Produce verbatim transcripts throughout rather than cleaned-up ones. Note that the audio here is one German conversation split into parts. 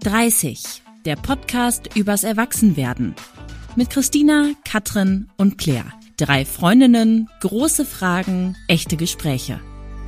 dreißig, der Podcast übers Erwachsenwerden. Mit Christina, Katrin und Claire. Drei Freundinnen, große Fragen, echte Gespräche.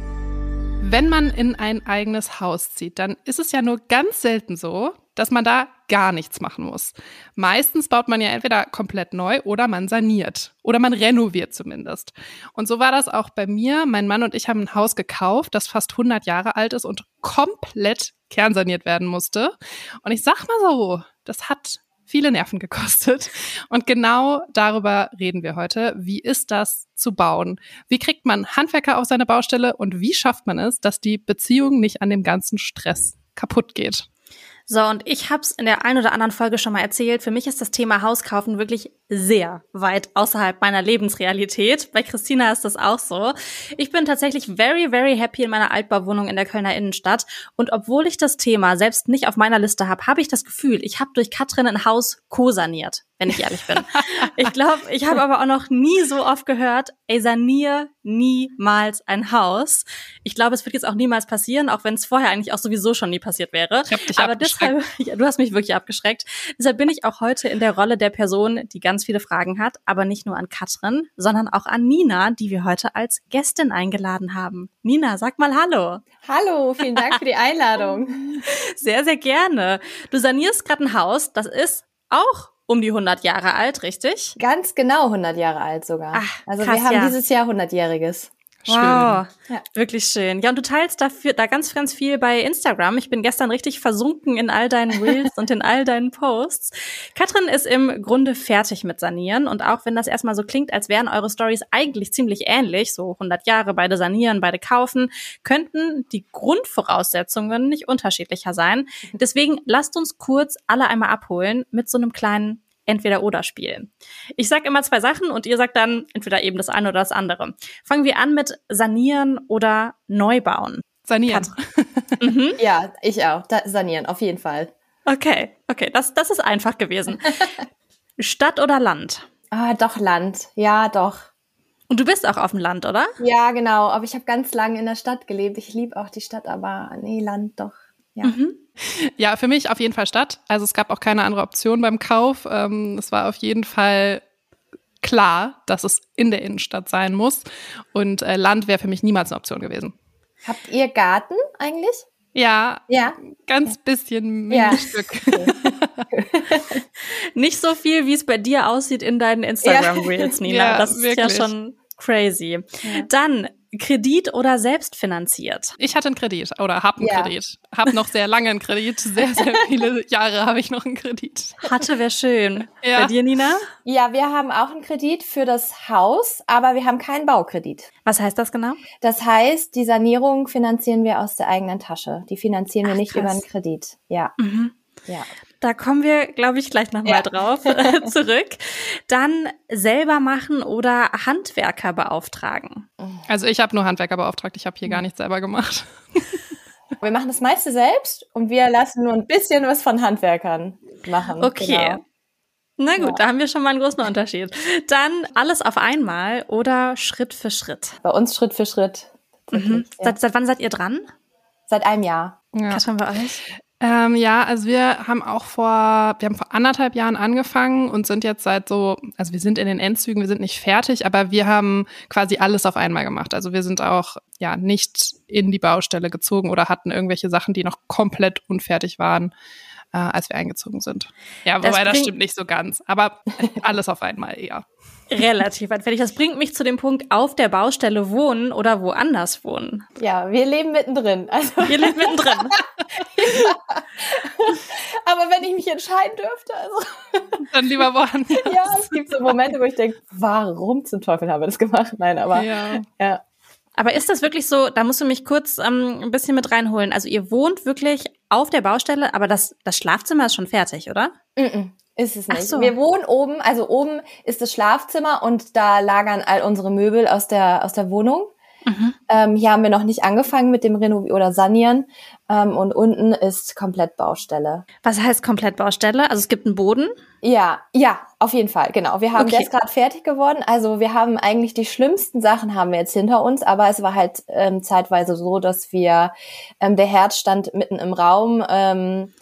Wenn man in ein eigenes Haus zieht, dann ist es ja nur ganz selten so, dass man da gar nichts machen muss. Meistens baut man ja entweder komplett neu oder man saniert. Oder man renoviert zumindest. Und so war das auch bei mir. Mein Mann und ich haben ein Haus gekauft, das fast hundert Jahre alt ist und komplett kernsaniert werden musste. Und ich sag mal so, das hat viele Nerven gekostet. Und genau darüber reden wir heute. Wie ist das zu bauen? Wie kriegt man Handwerker auf seine Baustelle? Und wie schafft man es, dass die Beziehung nicht an dem ganzen Stress kaputt geht? So, und ich hab's in der einen oder anderen Folge schon mal erzählt. Für mich ist das Thema Hauskaufen wirklich sehr weit außerhalb meiner Lebensrealität. Bei Christina ist das auch so. Ich bin tatsächlich very, very happy in meiner Altbauwohnung in der Kölner Innenstadt. Und obwohl ich das Thema selbst nicht auf meiner Liste habe, habe ich das Gefühl, ich habe durch Katrin ein Haus co-saniert, wenn ich ehrlich bin. Ich glaube, ich habe aber auch noch nie so oft gehört, ey, sanier niemals ein Haus. Ich glaube, es wird jetzt auch niemals passieren, auch wenn es vorher eigentlich auch sowieso schon nie passiert wäre. Ich hab dich aber abgeschreckt. deshalb, ja, du hast mich wirklich abgeschreckt. Deshalb bin ich auch heute in der Rolle der Person, die ganz viele Fragen hat, aber nicht nur an Katrin, sondern auch an Nina, die wir heute als Gästin eingeladen haben. Nina, sag mal Hallo. Hallo, vielen Dank für die Einladung. Sehr, sehr gerne. Du sanierst gerade ein Haus, das ist auch um die hundert Jahre alt, richtig? Ganz genau hundert Jahre alt sogar. Ach, also krass, wir haben ja. dieses Jahr hundertjähriges. Schön. Wow, Ja. wirklich schön. Ja, und du teilst dafür da ganz, ganz viel bei Instagram. Ich bin gestern richtig versunken in all deinen Reels und in all deinen Posts. Katrin ist im Grunde fertig mit Sanieren. Und auch wenn das erstmal so klingt, als wären eure Stories eigentlich ziemlich ähnlich, so hundert Jahre, beide sanieren, beide kaufen, könnten die Grundvoraussetzungen nicht unterschiedlicher sein. Deswegen lasst uns kurz alle einmal abholen mit so einem kleinen Entweder-oder-Spiel. Ich sag immer zwei Sachen und ihr sagt dann entweder eben das eine oder das andere. Fangen wir an mit Sanieren oder Neubauen. Sanieren. Mhm. Ja, ich auch. Da, sanieren, auf jeden Fall. Okay, okay, das, das ist einfach gewesen. Stadt oder Land? Ah, doch Land. Ja, doch. Und du bist auch auf dem Land, oder? Ja, genau. Aber ich habe ganz lange in der Stadt gelebt. Ich liebe auch die Stadt, aber nee, Land doch. Ja. Mhm. Ja, für mich auf jeden Fall Stadt. Also es gab auch keine andere Option beim Kauf. Ähm, es war auf jeden Fall klar, dass es in der Innenstadt sein muss. Und äh, Land wäre für mich niemals eine Option gewesen. Habt ihr Garten eigentlich? Ja, Ja. ganz bisschen Ja. Mini-Stück. Nicht so viel, wie es bei dir aussieht in deinen Instagram-Reels, Nina. Ja, das ist wirklich. ja schon crazy. Ja. Dann Kredit oder selbstfinanziert? Ich hatte einen Kredit oder habe einen Ja. Kredit. Habe noch sehr lange einen Kredit. Sehr, sehr viele Jahre habe ich noch einen Kredit. Hatte, wäre schön. Ja. Bei dir, Nina? Ja, wir haben auch einen Kredit für das Haus, aber wir haben keinen Baukredit. Was heißt das genau? Das heißt, die Sanierung finanzieren wir aus der eigenen Tasche. Die finanzieren wir Ach, nicht krass. über einen Kredit. Ja, Mhm. ja. Da kommen wir, glaube ich, gleich nochmal Ja. drauf äh, zurück. Dann selber machen oder Handwerker beauftragen. Also ich habe nur Handwerker beauftragt. Ich habe hier gar nichts selber gemacht. Wir machen das meiste selbst und wir lassen nur ein bisschen was von Handwerkern machen. Okay. Genau. Na gut, Ja. da haben wir schon mal einen großen Unterschied. Dann alles auf einmal oder Schritt für Schritt. Bei uns Schritt für Schritt. Mhm. Ja. Seit, seit wann seid ihr dran? Seit einem Jahr. Ja. Katrin, bei euch? Ähm, ja, also wir haben auch vor, wir haben vor anderthalb Jahren angefangen und sind jetzt seit so, also wir sind in den Endzügen, wir sind nicht fertig, aber wir haben quasi alles auf einmal gemacht. Also wir sind auch ja nicht in die Baustelle gezogen oder hatten irgendwelche Sachen, die noch komplett unfertig waren, äh, als wir eingezogen sind. Ja, Das wobei das bringt- stimmt nicht so ganz, aber alles auf einmal eher. Relativ weit fertig. Das bringt mich zu dem Punkt, auf der Baustelle wohnen oder woanders wohnen. Ja, wir leben mittendrin. Also, Ihr lebt mittendrin. aber wenn ich mich entscheiden dürfte, also Dann lieber woanders. ja, es gibt so Momente, wo ich denke, warum zum Teufel haben wir das gemacht? Nein, aber Ja. ja. Aber ist das wirklich so, da musst du mich kurz ähm, ein bisschen mit reinholen. Also ihr wohnt wirklich auf der Baustelle, aber das, das Schlafzimmer ist schon fertig, oder? Mm-mm, ist es Ach nicht. so. Wir wohnen oben, also oben ist das Schlafzimmer und da lagern all unsere Möbel aus der aus der Wohnung. Mhm. Ähm, hier haben wir noch nicht angefangen mit dem Renovieren oder Sanieren. Ähm, und unten ist komplett Baustelle. Was heißt komplett Baustelle? Also es gibt einen Boden? Ja, ja, auf jeden Fall, genau. Wir haben, Okay. der ist gerade fertig geworden. Also wir haben eigentlich die schlimmsten Sachen haben wir jetzt hinter uns, aber es war halt ähm, zeitweise so, dass wir, ähm, der Herd stand mitten im Raum, ähm,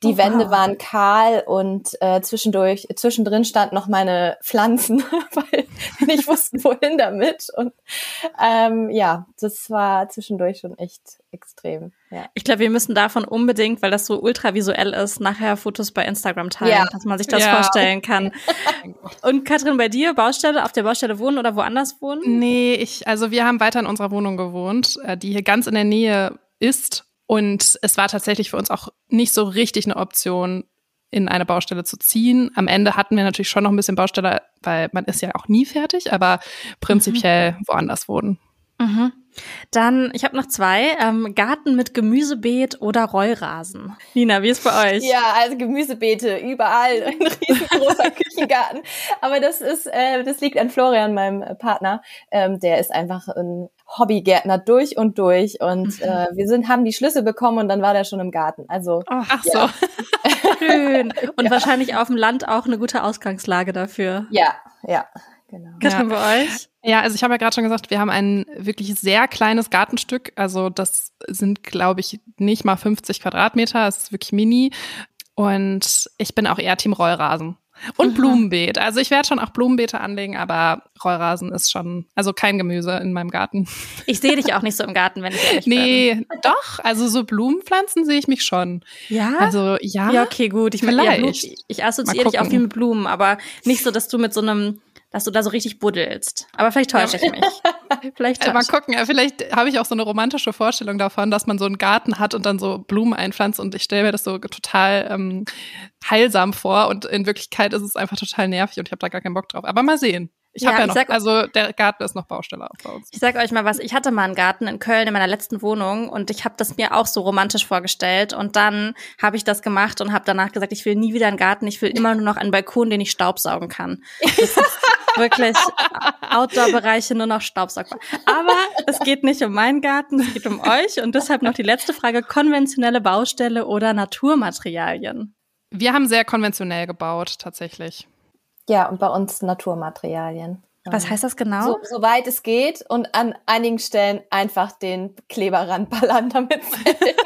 Die Oh, Wände wow. waren kahl und äh, zwischendurch, zwischendrin standen noch meine Pflanzen, weil wir nicht wussten, wohin damit. Und ähm, ja, das war zwischendurch schon echt extrem. Ja. Ich glaube, wir müssen davon unbedingt, weil das so ultra visuell ist, nachher Fotos bei Instagram teilen, Ja. dass man sich das Ja. vorstellen kann. Und Katrin, bei dir, Baustelle, auf der Baustelle wohnen oder woanders wohnen? Nee, ich, also wir haben weiter in unserer Wohnung gewohnt, äh, die hier ganz in der Nähe ist. Und es war tatsächlich für uns auch nicht so richtig eine Option, in eine Baustelle zu ziehen. Am Ende hatten wir natürlich schon noch ein bisschen Baustelle, weil man ist ja auch nie fertig, aber prinzipiell mhm. woanders wohnen. Mhm. Dann, ich habe noch zwei, ähm, Garten mit Gemüsebeet oder Rollrasen. Nina, wie ist bei euch? Ja, also Gemüsebeete überall, ein riesengroßer Küchengarten. Aber das ist, äh, das liegt an Florian, meinem Partner. Ähm, der ist einfach ein Hobbygärtner durch und durch. Und Mhm. äh, wir sind, haben die Schlüssel bekommen und dann war der schon im Garten. Also Oh, Ach ja. so. schön. Und Ja. wahrscheinlich auf dem Land auch eine gute Ausgangslage dafür. ja, ja, genau. Katrin, Ja. bei euch? Ja, also ich habe ja gerade schon gesagt, wir haben ein wirklich sehr kleines Gartenstück. Also das sind, glaube ich, nicht mal fünfzig Quadratmeter. Es ist wirklich mini. Und ich bin auch eher Team Rollrasen. Und Mhm. Blumenbeet. Also ich werde schon auch Blumenbeete anlegen, aber Rollrasen ist schon, also kein Gemüse in meinem Garten. Ich sehe dich auch nicht so im Garten, wenn ich ehrlich bin. Nee, doch. Also so Blumenpflanzen sehe ich mich schon. Ja? Also ja. Ja, okay, gut. Ich meine, ja, Vielleicht. gut, ich assoziiere Mal dich auch gucken. viel mit Blumen, aber nicht so, dass du mit so einem, dass du da so richtig buddelst. Aber vielleicht täusche ich mich. Vielleicht Äh, mal täusche ich. gucken, äh, vielleicht habe ich auch so eine romantische Vorstellung davon, dass man so einen Garten hat und dann so Blumen einpflanzt und ich stelle mir das so total ähm, heilsam vor und in Wirklichkeit ist es einfach total nervig und ich habe da gar keinen Bock drauf. Aber mal sehen. Ich Ja, habe ja ich noch, sag- also der Garten ist noch Baustelle auch bei uns. Ich sag euch mal was, ich hatte mal einen Garten in Köln in meiner letzten Wohnung und ich habe das mir auch so romantisch vorgestellt und dann habe ich das gemacht und habe danach gesagt, ich will nie wieder einen Garten, ich will immer nur noch einen Balkon, den ich staubsaugen kann. Das ist wirklich Outdoor-Bereiche nur noch staubsaugbar. Aber es geht nicht um meinen Garten, es geht um euch und deshalb noch die letzte Frage, konventionelle Baustelle oder Naturmaterialien? Wir haben sehr konventionell gebaut, tatsächlich. Ja, und bei uns Naturmaterialien. Was heißt das genau? So, soweit es geht und an einigen Stellen einfach den Kleber ranballern, damit es hält.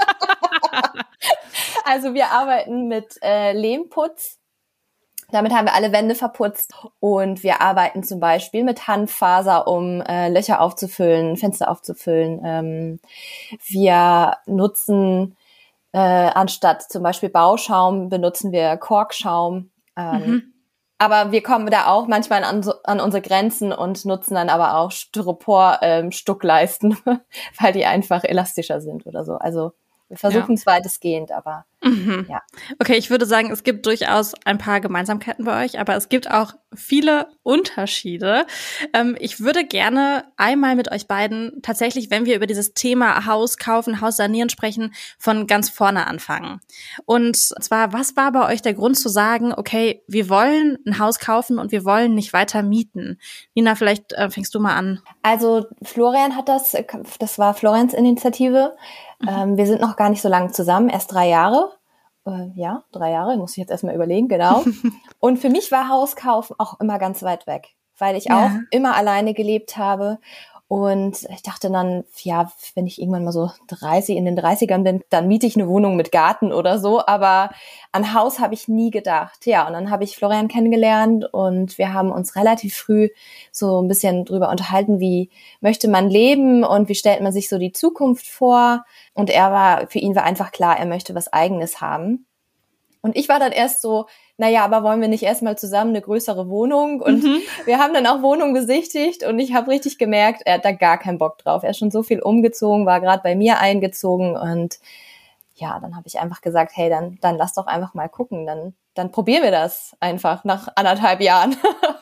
Also wir arbeiten mit äh, Lehmputz. Damit haben wir alle Wände verputzt und wir arbeiten zum Beispiel mit Hanffaser, um äh, Löcher aufzufüllen, Fenster aufzufüllen. Ähm, wir nutzen äh, anstatt zum Beispiel Bauschaum benutzen wir Korkschaum. Ähm, Mhm. Aber wir kommen da auch manchmal an, so, an unsere Grenzen und nutzen dann aber auch Styropor-Stuckleisten, weil die einfach elastischer sind oder so. Also wir versuchen es weitestgehend, aber Mhm. ja. Okay, ich würde sagen, es gibt durchaus ein paar Gemeinsamkeiten bei euch, aber es gibt auch viele Unterschiede. Ähm, ich würde gerne einmal mit euch beiden tatsächlich, wenn wir über dieses Thema Haus kaufen, Haus sanieren sprechen, von ganz vorne anfangen. Und zwar, was war bei euch der Grund zu sagen, okay, wir wollen ein Haus kaufen und wir wollen nicht weiter mieten? Nina, vielleicht äh, fängst du mal an. Also Florian hat das, das war Florians Initiative. Mhm. Ähm, wir sind noch gar nicht so lange zusammen, erst drei Jahre. Äh, ja, drei Jahre, muss ich jetzt erstmal überlegen, genau. Und für mich war Hauskaufen auch immer ganz weit weg, weil ich Ja. auch immer alleine gelebt habe. Und ich dachte dann, ja, wenn ich irgendwann mal so dreißig, in den dreißigern bin, dann miete ich eine Wohnung mit Garten oder so. Aber an Haus habe ich nie gedacht. Ja, und dann habe ich Florian kennengelernt und wir haben uns relativ früh so ein bisschen drüber unterhalten, wie möchte man leben und wie stellt man sich so die Zukunft vor. Und er war, für ihn war einfach klar, er möchte was Eigenes haben. Und ich war dann erst so, naja, aber wollen wir nicht erstmal zusammen eine größere Wohnung? Und Mhm. wir haben dann auch Wohnungen besichtigt und ich habe richtig gemerkt, er hat da gar keinen Bock drauf. Er ist schon so viel umgezogen, war gerade bei mir eingezogen und ja, dann habe ich einfach gesagt, hey, dann dann lass doch einfach mal gucken, dann dann probieren wir das einfach nach anderthalb Jahren.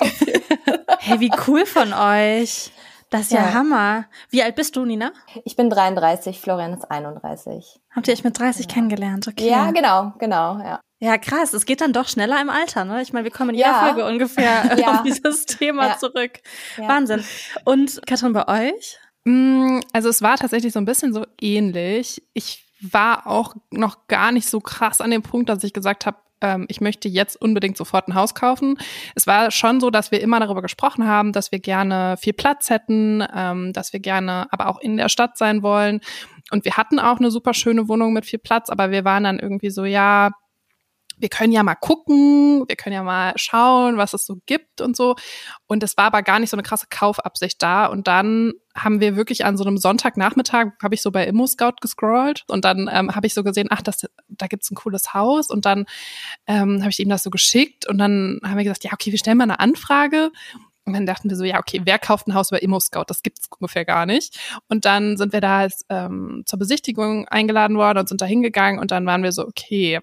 Hey, wie cool von euch. Das ist ja, Ja. Hammer. Wie alt bist du, Nina? Ich bin dreiunddreißig, Florian ist einunddreißig. Habt ihr euch mit dreißig kennengelernt? Okay. Ja, genau, genau, ja. Ja, krass. Es geht dann doch schneller im Alter, ne? Ich meine, wir kommen in Ja. jeder Folge ungefähr Ja. auf dieses Thema Ja. zurück. Ja. Wahnsinn. Und Katrin, bei euch? Mm, Also es war tatsächlich so ein bisschen so ähnlich. Ich war auch noch gar nicht so krass an dem Punkt, dass ich gesagt habe, ähm, ich möchte jetzt unbedingt sofort ein Haus kaufen. Es war schon so, dass wir immer darüber gesprochen haben, dass wir gerne viel Platz hätten, ähm, dass wir gerne aber auch in der Stadt sein wollen. Und wir hatten auch eine super schöne Wohnung mit viel Platz, aber wir waren dann irgendwie so, ja, wir können ja mal gucken, wir können ja mal schauen, was es so gibt und so. Und es war aber gar nicht so eine krasse Kaufabsicht da. Und dann haben wir wirklich an so einem Sonntagnachmittag, habe ich so bei ImmoScout gescrollt und dann ähm, habe ich so gesehen, ach, das, da gibt's ein cooles Haus. Und dann ähm, habe ich ihm das so geschickt und dann haben wir gesagt, ja, okay, wir stellen mal eine Anfrage. Und dann dachten wir so, ja, okay, wer kauft ein Haus über ImmoScout? Das gibt's ungefähr gar nicht. Und dann sind wir da als, ähm, zur Besichtigung eingeladen worden und sind da hingegangen und dann waren wir so, okay,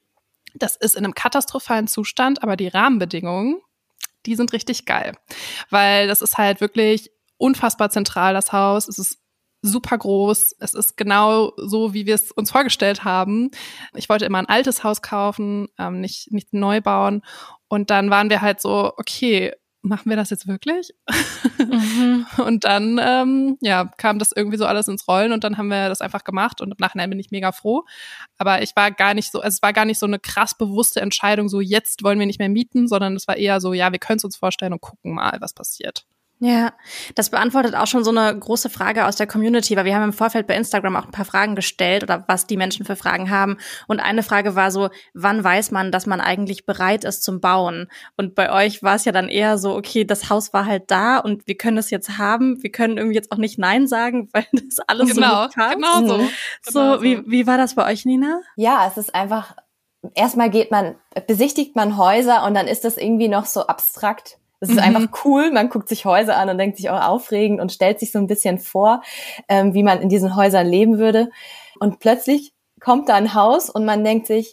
das ist in einem katastrophalen Zustand, aber die Rahmenbedingungen, die sind richtig geil. Weil das ist halt wirklich unfassbar zentral, das Haus. Es ist super groß. Es ist genau so, wie wir es uns vorgestellt haben. Ich wollte immer ein altes Haus kaufen, ähm, nicht, nicht neu bauen. Und dann waren wir halt so, okay, machen wir das jetzt wirklich? Mhm. Und dann ähm, ja, kam das irgendwie so alles ins Rollen und dann haben wir das einfach gemacht und im Nachhinein bin ich mega froh. Aber ich war gar nicht so, also es war gar nicht so eine krass bewusste Entscheidung, so jetzt wollen wir nicht mehr mieten, sondern es war eher so, ja, wir können es uns vorstellen und gucken mal, was passiert. Ja, das beantwortet auch schon so eine große Frage aus der Community, weil wir haben im Vorfeld bei Instagram auch ein paar Fragen gestellt oder was die Menschen für Fragen haben. Und eine Frage war so, wann weiß man, dass man eigentlich bereit ist zum Bauen? Und bei euch war es ja dann eher so, okay, das Haus war halt da und wir können es jetzt haben. Wir können irgendwie jetzt auch nicht Nein sagen, weil das alles genau, so gut passt. Genau so. Mhm. So, genau wie, wie war das bei euch, Nina? Ja, es ist einfach, erstmal geht man, besichtigt man Häuser und dann ist das irgendwie noch so abstrakt. Es ist mhm. einfach cool, man guckt sich Häuser an und denkt sich auch aufregend und stellt sich so ein bisschen vor, ähm, wie man in diesen Häusern leben würde. Und plötzlich kommt da ein Haus und man denkt sich,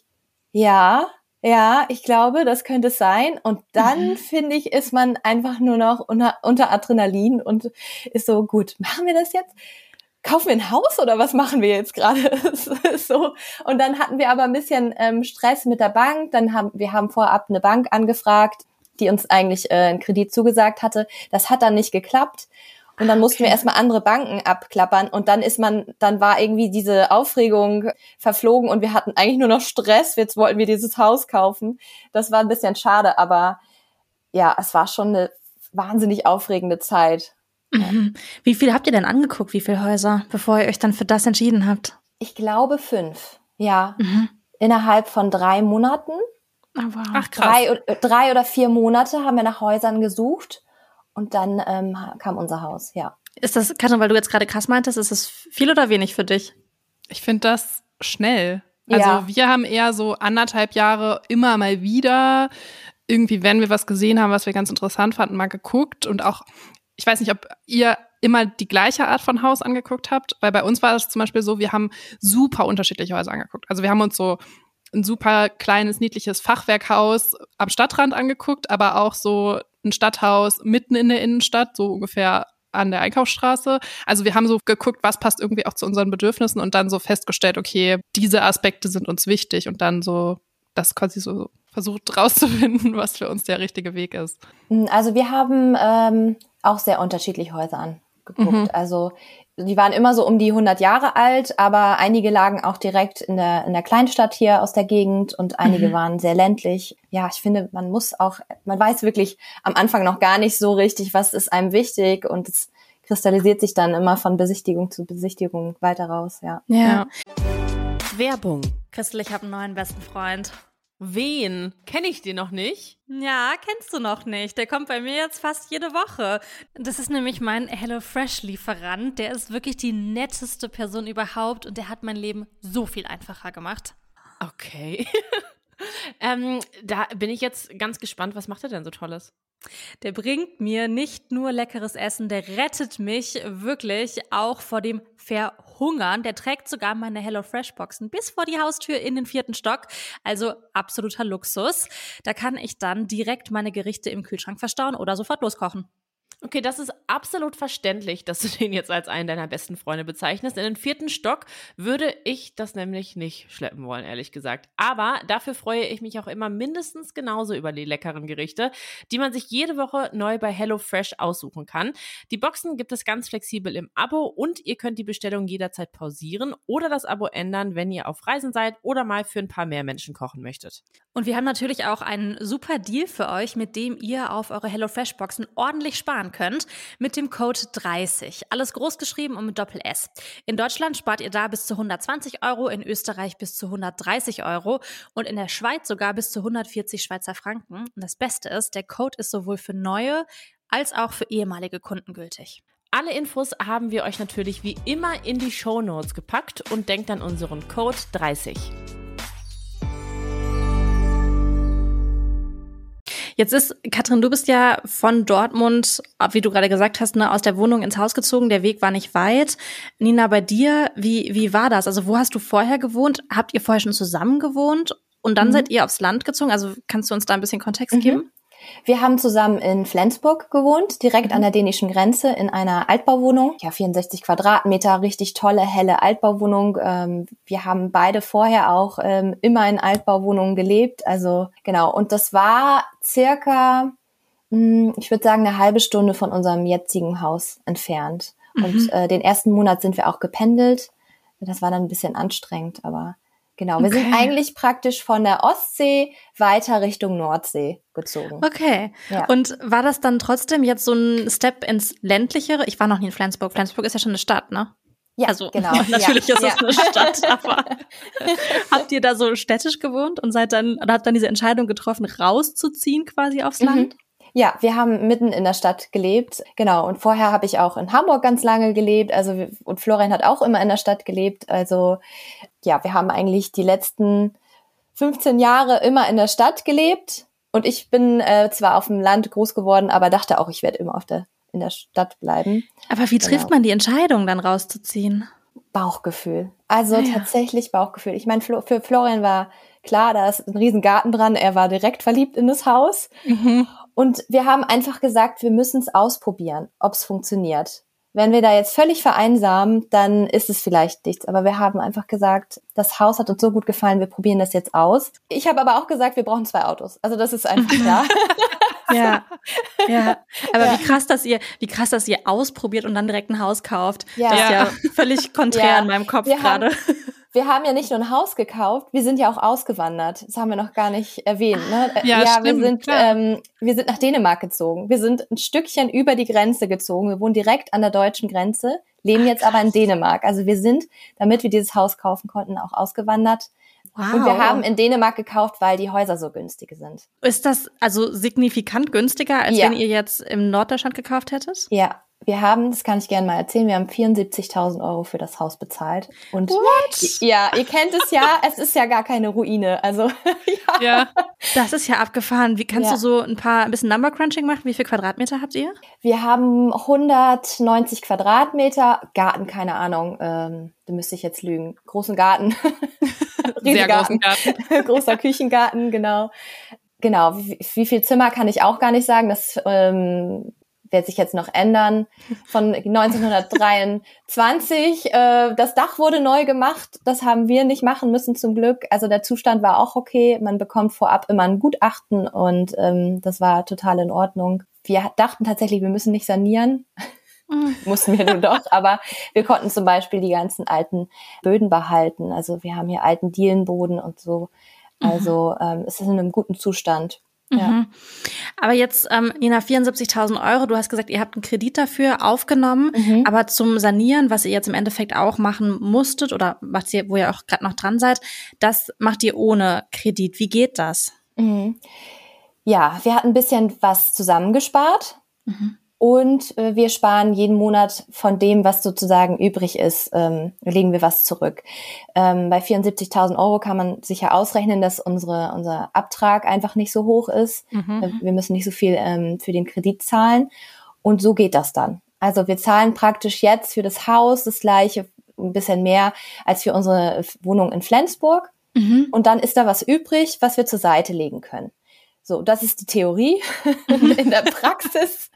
ja, ja, ich glaube, das könnte es sein. Und dann, mhm. finde ich, ist man einfach nur noch unter, unter Adrenalin und ist so, gut, machen wir das jetzt? Kaufen wir ein Haus oder was machen wir jetzt gerade? So. Und dann hatten wir aber ein bisschen ähm, Stress mit der Bank. Dann haben wir haben vorab eine Bank angefragt, die uns eigentlich äh, einen Kredit zugesagt hatte. Das hat dann nicht geklappt. Und dann mussten okay. wir erstmal andere Banken abklappern. Und dann ist man, dann war irgendwie diese Aufregung verflogen und wir hatten eigentlich nur noch Stress. Jetzt wollten wir dieses Haus kaufen. Das war ein bisschen schade, aber ja, es war schon eine wahnsinnig aufregende Zeit. Mhm. Wie viel habt ihr denn angeguckt? Wie viele Häuser, bevor ihr euch dann für das entschieden habt? Ich glaube fünf. Ja. Mhm. Innerhalb von drei Monaten. Oh, wow. Ach, krass. Drei, drei oder vier Monate haben wir nach Häusern gesucht und dann ähm, kam unser Haus, ja. Ist das, Katrin, weil du jetzt gerade krass meintest, ist das viel oder wenig für dich? Ich finde das schnell. Also ja. wir haben eher so anderthalb Jahre immer mal wieder irgendwie, wenn wir was gesehen haben, was wir ganz interessant fanden, mal geguckt und auch, ich weiß nicht, ob ihr immer die gleiche Art von Haus angeguckt habt, weil bei uns war das zum Beispiel so, wir haben super unterschiedliche Häuser angeguckt. Also wir haben uns so ein super kleines, niedliches Fachwerkhaus am Stadtrand angeguckt, aber auch so ein Stadthaus mitten in der Innenstadt, so ungefähr an der Einkaufsstraße. Also wir haben so geguckt, was passt irgendwie auch zu unseren Bedürfnissen und dann so festgestellt, okay, diese Aspekte sind uns wichtig und dann so das quasi so versucht rauszufinden, was für uns der richtige Weg ist. Also wir haben ähm, auch sehr unterschiedliche Häuser angeguckt. Mhm. Also die waren immer so um die hundert Jahre alt, aber einige lagen auch direkt in der in der Kleinstadt hier aus der Gegend und einige mhm. waren sehr ländlich. Ja, ich finde, man muss auch, man weiß wirklich am Anfang noch gar nicht so richtig, was ist einem wichtig und es kristallisiert sich dann immer von Besichtigung zu Besichtigung weiter raus, ja. Ja. ja. Werbung. Christel, ich habe einen neuen besten Freund. Wen? Kenne ich den noch nicht? Ja, kennst du noch nicht. Der kommt bei mir jetzt fast jede Woche. Das ist nämlich mein HelloFresh-Lieferant. Der ist wirklich die netteste Person überhaupt und der hat mein Leben so viel einfacher gemacht. Okay. ähm, da bin ich jetzt ganz gespannt. Was macht er denn so Tolles? Der bringt mir nicht nur leckeres Essen, der rettet mich wirklich auch vor dem Verhungern. Der trägt sogar meine HelloFresh-Boxen bis vor die Haustür in den vierten Stock. Also absoluter Luxus. Da kann ich dann direkt meine Gerichte im Kühlschrank verstauen oder sofort loskochen. Okay, das ist absolut verständlich, dass du den jetzt als einen deiner besten Freunde bezeichnest. In den vierten Stock würde ich das nämlich nicht schleppen wollen, ehrlich gesagt. Aber dafür freue ich mich auch immer mindestens genauso über die leckeren Gerichte, die man sich jede Woche neu bei HelloFresh aussuchen kann. Die Boxen gibt es ganz flexibel im Abo und ihr könnt die Bestellung jederzeit pausieren oder das Abo ändern, wenn ihr auf Reisen seid oder mal für ein paar mehr Menschen kochen möchtet. Und wir haben natürlich auch einen super Deal für euch, mit dem ihr auf eure HelloFresh-Boxen ordentlich sparen sparen könnt mit dem Code dreißig. Alles groß geschrieben und mit Doppel-S. In Deutschland spart ihr da bis zu hundertzwanzig Euro, in Österreich bis zu hundertdreißig Euro und in der Schweiz sogar bis zu hundertvierzig Schweizer Franken. Und das Beste ist, der Code ist sowohl für neue als auch für ehemalige Kunden gültig. Alle Infos haben wir euch natürlich wie immer in die Shownotes gepackt und denkt an unseren Code dreißig. Jetzt ist, Katrin, du bist ja von Dortmund, wie du gerade gesagt hast, ne, aus der Wohnung ins Haus gezogen. Der Weg war nicht weit. Nina, bei dir, wie, wie war das? Also wo hast du vorher gewohnt? Habt ihr vorher schon zusammen gewohnt? Und dann mhm. seid ihr aufs Land gezogen? Also kannst du uns da ein bisschen Kontext mhm. geben? Wir haben zusammen in Flensburg gewohnt, direkt an der dänischen Grenze in einer Altbauwohnung. Ja, vierundsechzig Quadratmeter, richtig tolle, helle Altbauwohnung. Ähm, wir haben beide vorher auch ähm, immer in Altbauwohnungen gelebt. Also genau, und das war circa, mh, ich würde sagen, eine halbe Stunde von unserem jetzigen Haus entfernt. Mhm. Und äh, den ersten Monat sind wir auch gependelt. Das war dann ein bisschen anstrengend, aber... Genau, wir okay. sind eigentlich praktisch von der Ostsee weiter Richtung Nordsee gezogen. Okay. Ja. Und war das dann trotzdem jetzt so ein Step ins Ländlichere? Ich war noch nie in Flensburg. Flensburg ist ja schon eine Stadt, ne? Ja, also, genau. Natürlich ja. ist es ja. eine Stadt, aber habt ihr da so städtisch gewohnt und seid dann, oder habt dann diese Entscheidung getroffen, rauszuziehen quasi aufs mhm. Land? Ja, wir haben mitten in der Stadt gelebt, genau. Und vorher habe ich auch in Hamburg ganz lange gelebt, also und Florian hat auch immer in der Stadt gelebt. Also ja, wir haben eigentlich die letzten fünfzehn Jahre immer in der Stadt gelebt. Und ich bin äh, zwar auf dem Land groß geworden, aber dachte auch, ich werde immer auf der in der Stadt bleiben. Aber wie trifft genau. man die Entscheidung, dann rauszuziehen? Bauchgefühl. Also ja. tatsächlich Bauchgefühl. Ich meine, für Florian war klar, da ist ein riesen Garten dran. Er war direkt verliebt in das Haus. Mhm. Und wir haben einfach gesagt, wir müssen es ausprobieren, ob es funktioniert. Wenn wir da jetzt völlig vereinsamen, dann ist es vielleicht nichts. Aber wir haben einfach gesagt, das Haus hat uns so gut gefallen, wir probieren das jetzt aus. Ich habe aber auch gesagt, wir brauchen zwei Autos. Also das ist einfach klar. Ja, ja. Aber ja. wie krass, dass ihr, wie krass, dass ihr ausprobiert und dann direkt ein Haus kauft. Ja. Das ist ja völlig konträr ja. in meinem Kopf wir gerade. Haben, wir haben ja nicht nur ein Haus gekauft, wir sind ja auch ausgewandert. Das haben wir noch gar nicht erwähnt. Ne? Ja, ja stimmt, wir sind, ähm, wir sind nach Dänemark gezogen. Wir sind ein Stückchen über die Grenze gezogen. Wir wohnen direkt an der deutschen Grenze, leben Ach, jetzt aber in Dänemark. Also wir sind, damit wir dieses Haus kaufen konnten, auch ausgewandert. Wow. Und wir haben in Dänemark gekauft, weil die Häuser so günstig sind. Ist das also signifikant günstiger, als ja. wenn ihr jetzt im Norddeutschland gekauft hättet? Ja, wir haben, das kann ich gerne mal erzählen, wir haben vierundsiebzigtausend Euro für das Haus bezahlt. Und What? Ja, ihr kennt es ja, es ist ja gar keine Ruine. Also ja. ja. Das ist ja abgefahren. Wie kannst ja. du so ein paar ein bisschen Number Crunching machen? Wie viel Quadratmeter habt ihr? Wir haben hundertneunzig Quadratmeter, Garten, keine Ahnung, ähm, da müsste ich jetzt lügen. Großen Garten. Sehr großen Garten. Großer Küchengarten, genau. Genau, wie, wie viel Zimmer kann ich auch gar nicht sagen. Das ähm, wird sich jetzt noch ändern. Von neunzehnhundertdreiundzwanzig. Äh, das Dach wurde neu gemacht. Das haben wir nicht machen müssen zum Glück. Also der Zustand war auch okay. Man bekommt vorab immer ein Gutachten und ähm, das war total in Ordnung. Wir dachten tatsächlich, wir müssen nicht sanieren. Mussten wir nun doch, aber wir konnten zum Beispiel die ganzen alten Böden behalten. Also wir haben hier alten Dielenboden und so. Also ähm, es ist in einem guten Zustand. Ja. Mhm. Aber jetzt, ähm, Nina, vierundsiebzigtausend Euro, du hast gesagt, ihr habt einen Kredit dafür aufgenommen, mhm. aber zum Sanieren, was ihr jetzt im Endeffekt auch machen musstet oder macht ihr, wo ihr auch gerade noch dran seid, das macht ihr ohne Kredit. Wie geht das? Mhm. Ja, wir hatten ein bisschen was zusammengespart. Mhm. Und äh, wir sparen jeden Monat von dem, was sozusagen übrig ist, ähm, legen wir was zurück. Ähm, bei vierundsiebzigtausend Euro kann man sicher ausrechnen, dass unsere unser Abtrag einfach nicht so hoch ist. Mhm. Wir müssen nicht so viel ähm, für den Kredit zahlen. Und so geht das dann. Also wir zahlen praktisch jetzt für das Haus das Gleiche, ein bisschen mehr als für unsere Wohnung in Flensburg. Mhm. Und dann ist da was übrig, was wir zur Seite legen können. So, das ist die Theorie. In der Praxis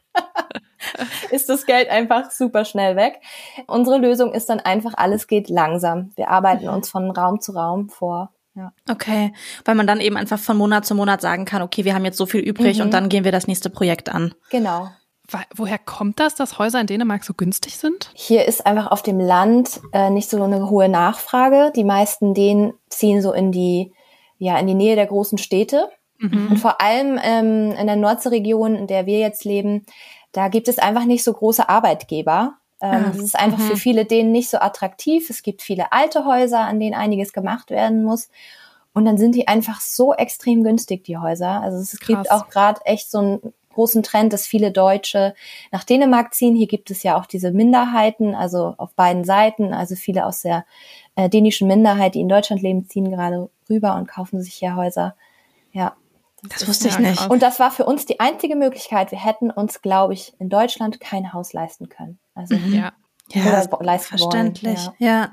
ist das Geld einfach super schnell weg. Unsere Lösung ist dann einfach, alles geht langsam. Wir arbeiten uns von Raum zu Raum vor. Ja. Okay, weil man dann eben einfach von Monat zu Monat sagen kann, okay, wir haben jetzt so viel übrig mhm. und dann gehen wir das nächste Projekt an. Genau. Woher kommt das, dass Häuser in Dänemark so günstig sind? Hier ist einfach auf dem Land äh, nicht so eine hohe Nachfrage. Die meisten Dänen ziehen so in die, ja, in die Nähe der großen Städte. Mhm. Und vor allem ähm, in der Nordseeregion, in der wir jetzt leben, da gibt es einfach nicht so große Arbeitgeber. Ähm, Ah, das ist einfach mhm. für viele denen nicht so attraktiv. Es gibt viele alte Häuser, an denen einiges gemacht werden muss. Und dann sind die einfach so extrem günstig, die Häuser. Also es gibt Krass. auch gerade echt so einen großen Trend, dass viele Deutsche nach Dänemark ziehen. Hier gibt es ja auch diese Minderheiten, also auf beiden Seiten. Also viele aus der äh, dänischen Minderheit, die in Deutschland leben, ziehen gerade rüber und kaufen sich hier Häuser. Ja. Das wusste ich Ja, nicht. krass. Und das war für uns die einzige Möglichkeit. Wir hätten uns, glaube ich, in Deutschland kein Haus leisten können. Also Ja. Ja, oder leisten verständlich. wollen. Ja.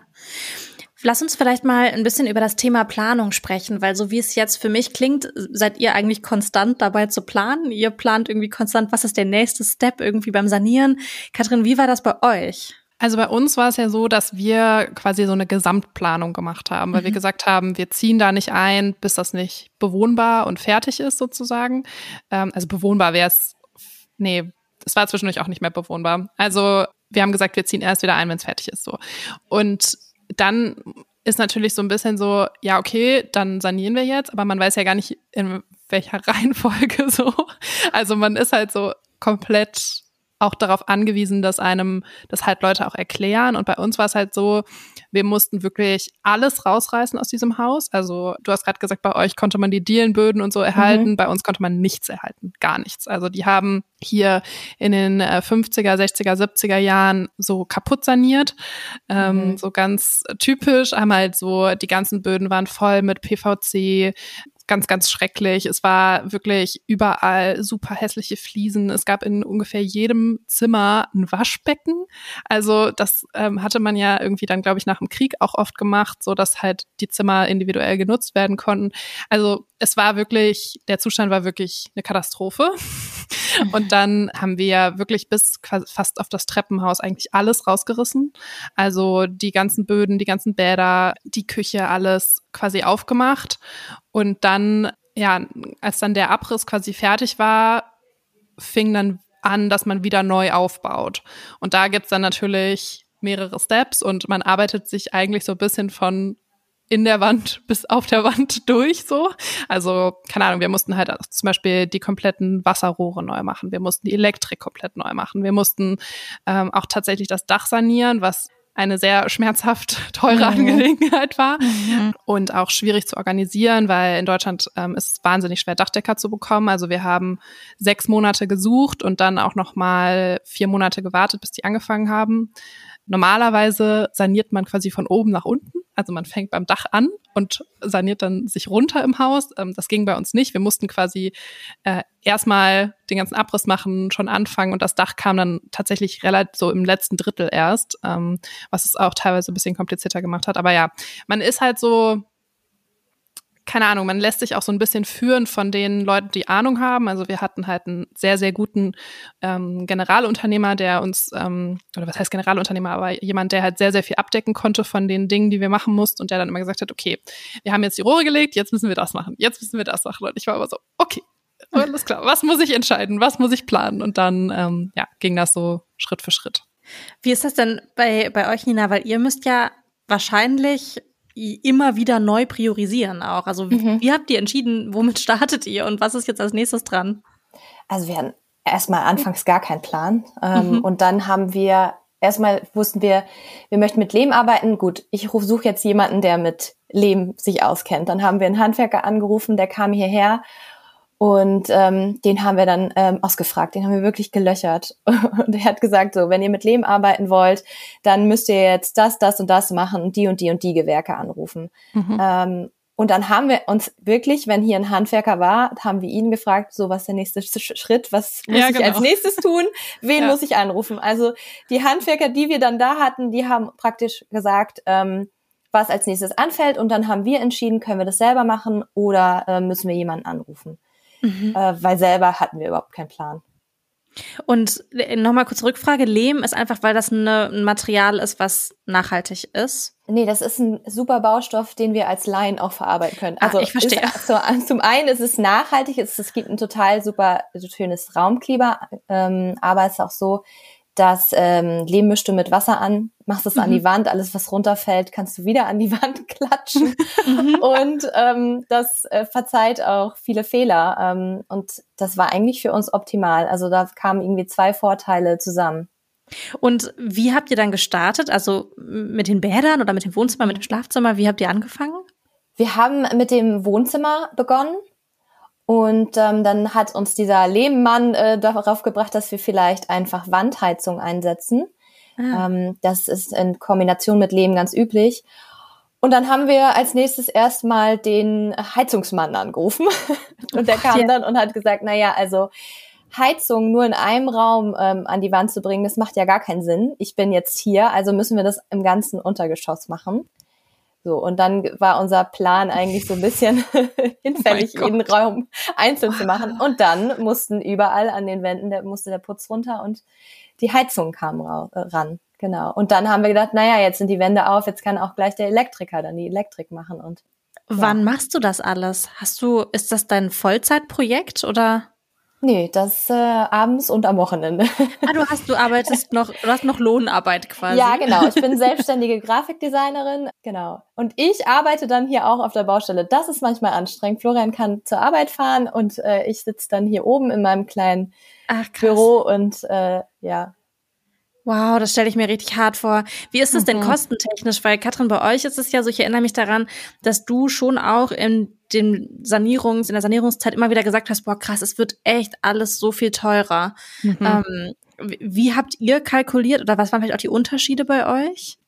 Lass uns vielleicht mal ein bisschen über das Thema Planung sprechen, weil so wie es jetzt für mich klingt, seid ihr eigentlich konstant dabei zu planen. Ihr plant irgendwie konstant, was ist der nächste Step irgendwie beim Sanieren. Katrin, wie war das bei euch? Also bei uns war es ja so, dass wir quasi so eine Gesamtplanung gemacht haben, weil Mhm. wir gesagt haben, wir ziehen da nicht ein, bis das nicht bewohnbar und fertig ist sozusagen. Ähm, also bewohnbar wäre es, nee, es war zwischendurch auch nicht mehr bewohnbar. Also wir haben gesagt, wir ziehen erst wieder ein, wenn es fertig ist. So. Und dann ist natürlich so ein bisschen so, ja okay, dann sanieren wir jetzt, aber man weiß ja gar nicht, in welcher Reihenfolge so. Also man ist halt so komplett auch darauf angewiesen, dass einem das halt Leute auch erklären. Und bei uns war es halt so, wir mussten wirklich alles rausreißen aus diesem Haus. Also du hast gerade gesagt, bei euch konnte man die Dielenböden und so erhalten. Mhm. Bei uns konnte man nichts erhalten, gar nichts. Also die haben hier in den äh, fünfziger, sechziger, siebziger Jahren so kaputt saniert. Ähm, Mhm. so ganz typisch, haben halt so, die ganzen Böden waren voll mit P V C, ganz, ganz schrecklich. Es war wirklich überall super hässliche Fliesen. Es gab in ungefähr jedem Zimmer ein Waschbecken. Also das ähm, hatte man ja irgendwie dann, glaube ich, nach dem Krieg auch oft gemacht, so dass halt die Zimmer individuell genutzt werden konnten. Also es war wirklich, der Zustand war wirklich eine Katastrophe. Und dann haben wir wirklich bis quasi fast auf das Treppenhaus eigentlich alles rausgerissen. Also die ganzen Böden, die ganzen Bäder, die Küche, alles quasi aufgemacht. Und dann, ja, als dann der Abriss quasi fertig war, fing dann an, dass man wieder neu aufbaut. Und da gibt's dann natürlich mehrere Steps und man arbeitet sich eigentlich so ein bisschen von in der Wand bis auf der Wand durch so. Also, keine Ahnung, wir mussten halt zum Beispiel die kompletten Wasserrohre neu machen. Wir mussten die Elektrik komplett neu machen. Wir mussten ähm, auch tatsächlich das Dach sanieren, was eine sehr schmerzhaft teure Mhm. Angelegenheit war Mhm. und auch schwierig zu organisieren, weil in Deutschland ähm, ist es wahnsinnig schwer, Dachdecker zu bekommen. Also wir haben sechs Monate gesucht und dann auch noch mal vier Monate gewartet, bis die angefangen haben. Normalerweise saniert man quasi von oben nach unten. Also man fängt beim Dach an und saniert dann sich runter im Haus. Ähm, das ging bei uns nicht. Wir mussten quasi äh, erstmal den ganzen Abriss machen, schon anfangen und das Dach kam dann tatsächlich relativ so im letzten Drittel erst, ähm, was es auch teilweise ein bisschen komplizierter gemacht hat. Aber ja, man ist halt so, keine Ahnung, man lässt sich auch so ein bisschen führen von den Leuten, die Ahnung haben. Also wir hatten halt einen sehr, sehr guten ähm, Generalunternehmer, der uns, ähm, oder was heißt Generalunternehmer, aber jemand, der halt sehr, sehr viel abdecken konnte von den Dingen, die wir machen mussten und der dann immer gesagt hat, okay, wir haben jetzt die Rohre gelegt, jetzt müssen wir das machen, jetzt müssen wir das machen. Und ich war immer so, okay, alles klar, was muss ich entscheiden, was muss ich planen? Und dann ähm, ja, ging das so Schritt für Schritt. Wie ist das denn bei, bei euch, Nina? Weil ihr müsst ja wahrscheinlich immer wieder neu priorisieren auch. Also Mhm. wie habt ihr entschieden, womit startet ihr und was ist jetzt als nächstes dran? Also wir hatten erstmal anfangs gar keinen Plan. Ähm, Mhm. Und dann haben wir, erstmal wussten wir, wir möchten mit Lehm arbeiten. Gut, ich suche jetzt jemanden, der mit Lehm sich auskennt. Dann haben wir einen Handwerker angerufen, der kam hierher und ähm, den haben wir dann ähm, ausgefragt. Den haben wir wirklich gelöchert. Und er hat gesagt, so, wenn ihr mit Lehm arbeiten wollt, dann müsst ihr jetzt das, das und das machen und die und die und die Gewerke anrufen. Mhm. Ähm, Und dann haben wir uns wirklich, wenn hier ein Handwerker war, haben wir ihn gefragt, so was ist der nächste Sch- Schritt, was muss Ja, ich genau. als nächstes tun, wen Ja. muss ich anrufen? Also die Handwerker, die wir dann da hatten, die haben praktisch gesagt, ähm, was als nächstes anfällt und dann haben wir entschieden, können wir das selber machen oder äh, müssen wir jemanden anrufen, Mhm. äh, weil selber hatten wir überhaupt keinen Plan. Und nochmal kurz Rückfrage, Lehm ist einfach, weil das eine, ein Material ist, was nachhaltig ist? Nee, das ist ein super Baustoff, den wir als Laien auch verarbeiten können. Ah, Also ich verstehe. Ist, so, zum einen ist es nachhaltig, es, es gibt ein total super schönes Raumklima, ähm, aber es ist auch so, das ähm, Lehm mischst du mit Wasser an, machst es mhm. an die Wand, alles was runterfällt, kannst du wieder an die Wand klatschen. Und ähm, das äh, verzeiht auch viele Fehler. Ähm, und das war eigentlich für uns optimal. Also da kamen irgendwie zwei Vorteile zusammen. Und wie habt ihr dann gestartet? Also mit den Bädern oder mit dem Wohnzimmer, mit dem Schlafzimmer? Wie habt ihr angefangen? Wir haben mit dem Wohnzimmer begonnen. Und ähm, dann hat uns dieser Lehmmann äh, darauf gebracht, dass wir vielleicht einfach Wandheizung einsetzen. Ah. Ähm, das ist in Kombination mit Lehm ganz üblich. Und dann haben wir als nächstes erstmal den Heizungsmann angerufen. Und der kam ja. dann und hat gesagt, naja, also Heizung nur in einem Raum ähm, an die Wand zu bringen, das macht ja gar keinen Sinn. Ich bin jetzt hier, also müssen wir das im ganzen Untergeschoss machen. So, und dann war unser Plan eigentlich so ein bisschen hinfällig, oh jeden Raum einzeln zu machen. Und dann mussten überall an den Wänden, der musste der Putz runter und die Heizung kam ra- äh, ran. Genau. Und dann haben wir gedacht, naja, jetzt sind die Wände auf, jetzt kann auch gleich der Elektriker dann die Elektrik machen. Und ja. Wann machst du das alles? Hast du, ist das dein Vollzeitprojekt oder? Nee, das äh, abends und am Wochenende. Ah, du hast, du arbeitest noch, du hast noch Lohnarbeit quasi. Ja, genau. Ich bin selbstständige Grafikdesignerin, genau. Und ich arbeite dann hier auch auf der Baustelle. Das ist manchmal anstrengend. Florian kann zur Arbeit fahren und äh, ich sitze dann hier oben in meinem kleinen Ach, Büro und äh, ja. Wow, das stelle ich mir richtig hart vor. Wie ist es denn mhm. kostentechnisch? Weil Katrin, bei euch ist es ja so, ich erinnere mich daran, dass du schon auch in den Sanierungs, in der Sanierungszeit immer wieder gesagt hast, boah krass, es wird echt alles so viel teurer. Mhm. Ähm, wie habt ihr kalkuliert oder was waren vielleicht auch die Unterschiede bei euch?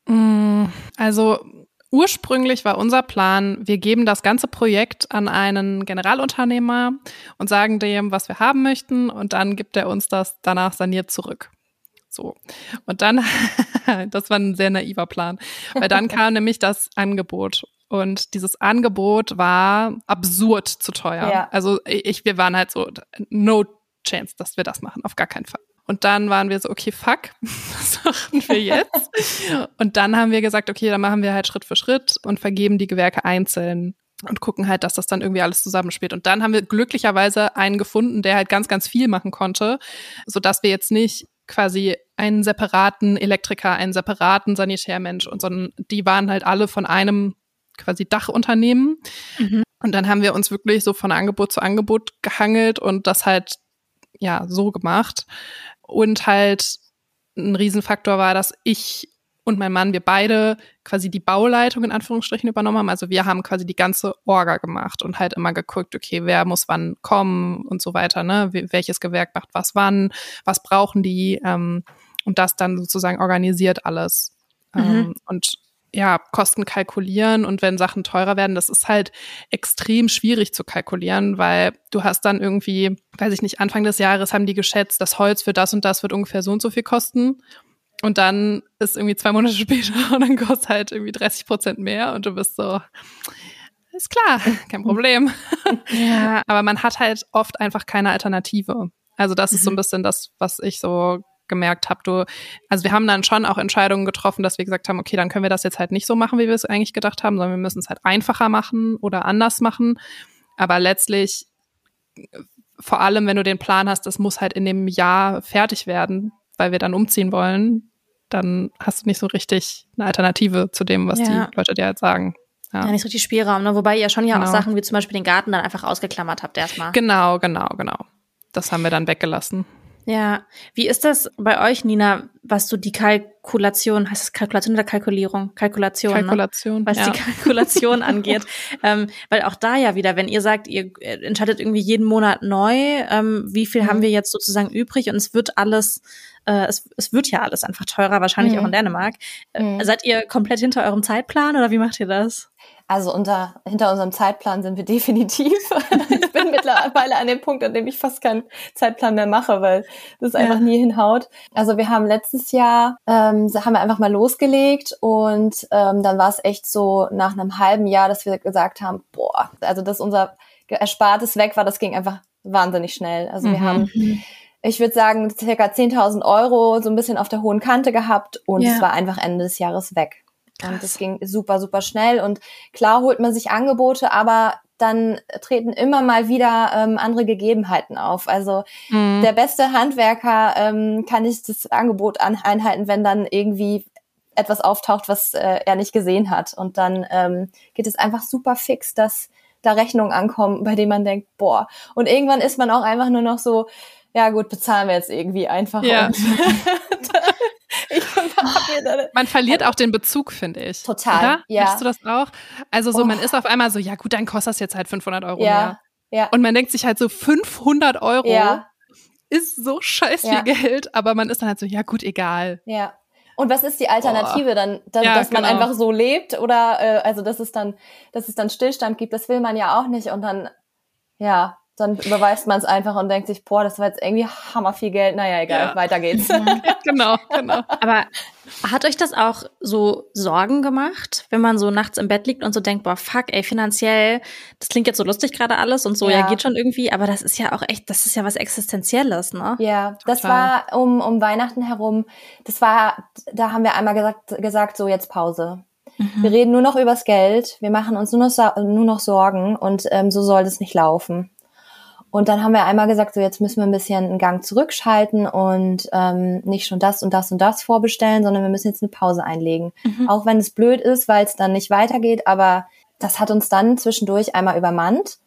Also ursprünglich war unser Plan, wir geben das ganze Projekt an einen Generalunternehmer und sagen dem, was wir haben möchten und dann gibt er uns das danach saniert zurück. So. Und dann, das war ein sehr naiver Plan, weil dann kam nämlich das Angebot. Und dieses Angebot war absurd zu teuer. Ja. Also ich, wir waren halt so, no chance, dass wir das machen, auf gar keinen Fall. Und dann waren wir so, okay, fuck, was machen wir jetzt? Und dann haben wir gesagt, okay, dann machen wir halt Schritt für Schritt und vergeben die Gewerke einzeln und gucken halt, dass das dann irgendwie alles zusammenspielt. Und dann haben wir glücklicherweise einen gefunden, der halt ganz, ganz viel machen konnte, sodass wir jetzt nicht quasi einen separaten Elektriker, einen separaten Sanitärmensch und sondern die waren halt alle von einem quasi Dachunternehmen. Mhm. Und dann haben wir uns wirklich so von Angebot zu Angebot gehangelt und das halt ja so gemacht. Und halt ein Riesenfaktor war, dass ich und mein Mann, wir beide quasi die Bauleitung in Anführungsstrichen übernommen haben. Also wir haben quasi die ganze Orga gemacht und halt immer geguckt, okay, wer muss wann kommen und so weiter, ne? Welches Gewerk macht was wann, was brauchen die ähm, und das dann sozusagen organisiert alles. Mhm. Ähm, und ja, Kosten kalkulieren und wenn Sachen teurer werden, das ist halt extrem schwierig zu kalkulieren, weil du hast dann irgendwie, weiß ich nicht, Anfang des Jahres haben die geschätzt, das Holz für das und das wird ungefähr so und so viel kosten. Und dann ist irgendwie zwei Monate später und dann kostet halt irgendwie dreißig Prozent mehr und du bist so, ist klar, kein Problem. Ja. Aber man hat halt oft einfach keine Alternative. Also das mhm. ist so ein bisschen das, was ich so gemerkt habe. Du, also wir haben dann schon auch Entscheidungen getroffen, dass wir gesagt haben, okay, dann können wir das jetzt halt nicht so machen, wie wir es eigentlich gedacht haben, sondern wir müssen es halt einfacher machen oder anders machen. Aber letztlich, vor allem, wenn du den Plan hast, das muss halt in dem Jahr fertig werden, weil wir dann umziehen wollen, dann hast du nicht so richtig eine Alternative zu dem, was ja. die Leute dir halt sagen. Ja, ja nicht so richtig Spielraum, ne? Wobei ihr schon ja genau. auch Sachen wie zum Beispiel den Garten dann einfach ausgeklammert habt erstmal. Genau, genau, genau. Das haben wir dann weggelassen. Ja, wie ist das bei euch, Nina, was so die Kalkulation, heißt es Kalkulation oder Kalkulierung? Kalkulation, Kalkulation, ne? Was ja. die Kalkulation angeht. Ähm, weil auch da ja wieder, wenn ihr sagt, ihr entscheidet irgendwie jeden Monat neu, ähm, wie viel mhm. haben wir jetzt sozusagen übrig und es wird alles, äh, es, es wird ja alles einfach teurer, wahrscheinlich mhm. auch in Dänemark. Mhm. Äh, seid ihr komplett hinter eurem Zeitplan oder wie macht ihr das? Also unter, hinter unserem Zeitplan sind wir definitiv. Ich bin mittlerweile an dem Punkt, an dem ich fast keinen Zeitplan mehr mache, weil das einfach ja. nie hinhaut. Also wir haben letztes Jahr, ähm, haben wir einfach mal losgelegt und ähm, dann war es echt so nach einem halben Jahr, dass wir gesagt haben, boah, also dass unser Erspartes weg war, das ging einfach wahnsinnig schnell. Also wir mhm. haben, ich würde sagen, circa zehntausend Euro so ein bisschen auf der hohen Kante gehabt und ja. es war einfach Ende des Jahres weg. Krass. Und das ging super, super schnell. Und klar holt man sich Angebote, aber dann treten immer mal wieder ähm, andere Gegebenheiten auf. Also mhm. der beste Handwerker ähm, kann nicht das Angebot an- einhalten, wenn dann irgendwie etwas auftaucht, was äh, er nicht gesehen hat. Und dann ähm, geht es einfach super fix, dass da Rechnungen ankommen, bei denen man denkt, boah. Und irgendwann ist man auch einfach nur noch so, ja gut, bezahlen wir jetzt irgendwie einfach. Ja. Und ich man verliert auch den Bezug, finde ich. Total, oder? ja. Hast du das auch? Also so, Oh. man ist auf einmal so, ja gut, dann kostet das jetzt halt fünfhundert Euro ja, mehr. Ja. Und man denkt sich halt so, fünfhundert Euro ja. ist so scheiß viel Ja. Geld, aber man ist dann halt so, ja gut, egal. Ja. Und was ist die Alternative oh. dann, dann ja, dass man genau. einfach so lebt oder äh, also dass es dann, dass es dann Stillstand gibt, das will man ja auch nicht und dann, ja, dann überweist man es einfach und denkt sich, boah, das war jetzt irgendwie hammer viel Geld, naja, egal, Ja. weiter geht's. genau, genau. Aber hat euch das auch so Sorgen gemacht, wenn man so nachts im Bett liegt und so denkt, boah, fuck, ey, finanziell, das klingt jetzt so lustig gerade alles und so, ja. ja, geht schon irgendwie, aber das ist ja auch echt, das ist ja was Existenzielles, ne? Ja, das Total. war um um Weihnachten herum, das war, da haben wir einmal gesagt, gesagt so jetzt Pause. Mhm. Wir reden nur noch übers Geld, wir machen uns nur noch, nur noch Sorgen und ähm, so soll das nicht laufen. Und dann haben wir einmal gesagt, so jetzt müssen wir ein bisschen einen Gang zurückschalten und ähm, nicht schon das und das und das vorbestellen, sondern wir müssen jetzt eine Pause einlegen. Mhm. Auch wenn es blöd ist, weil es dann nicht weitergeht, aber das hat uns dann zwischendurch einmal übermannt.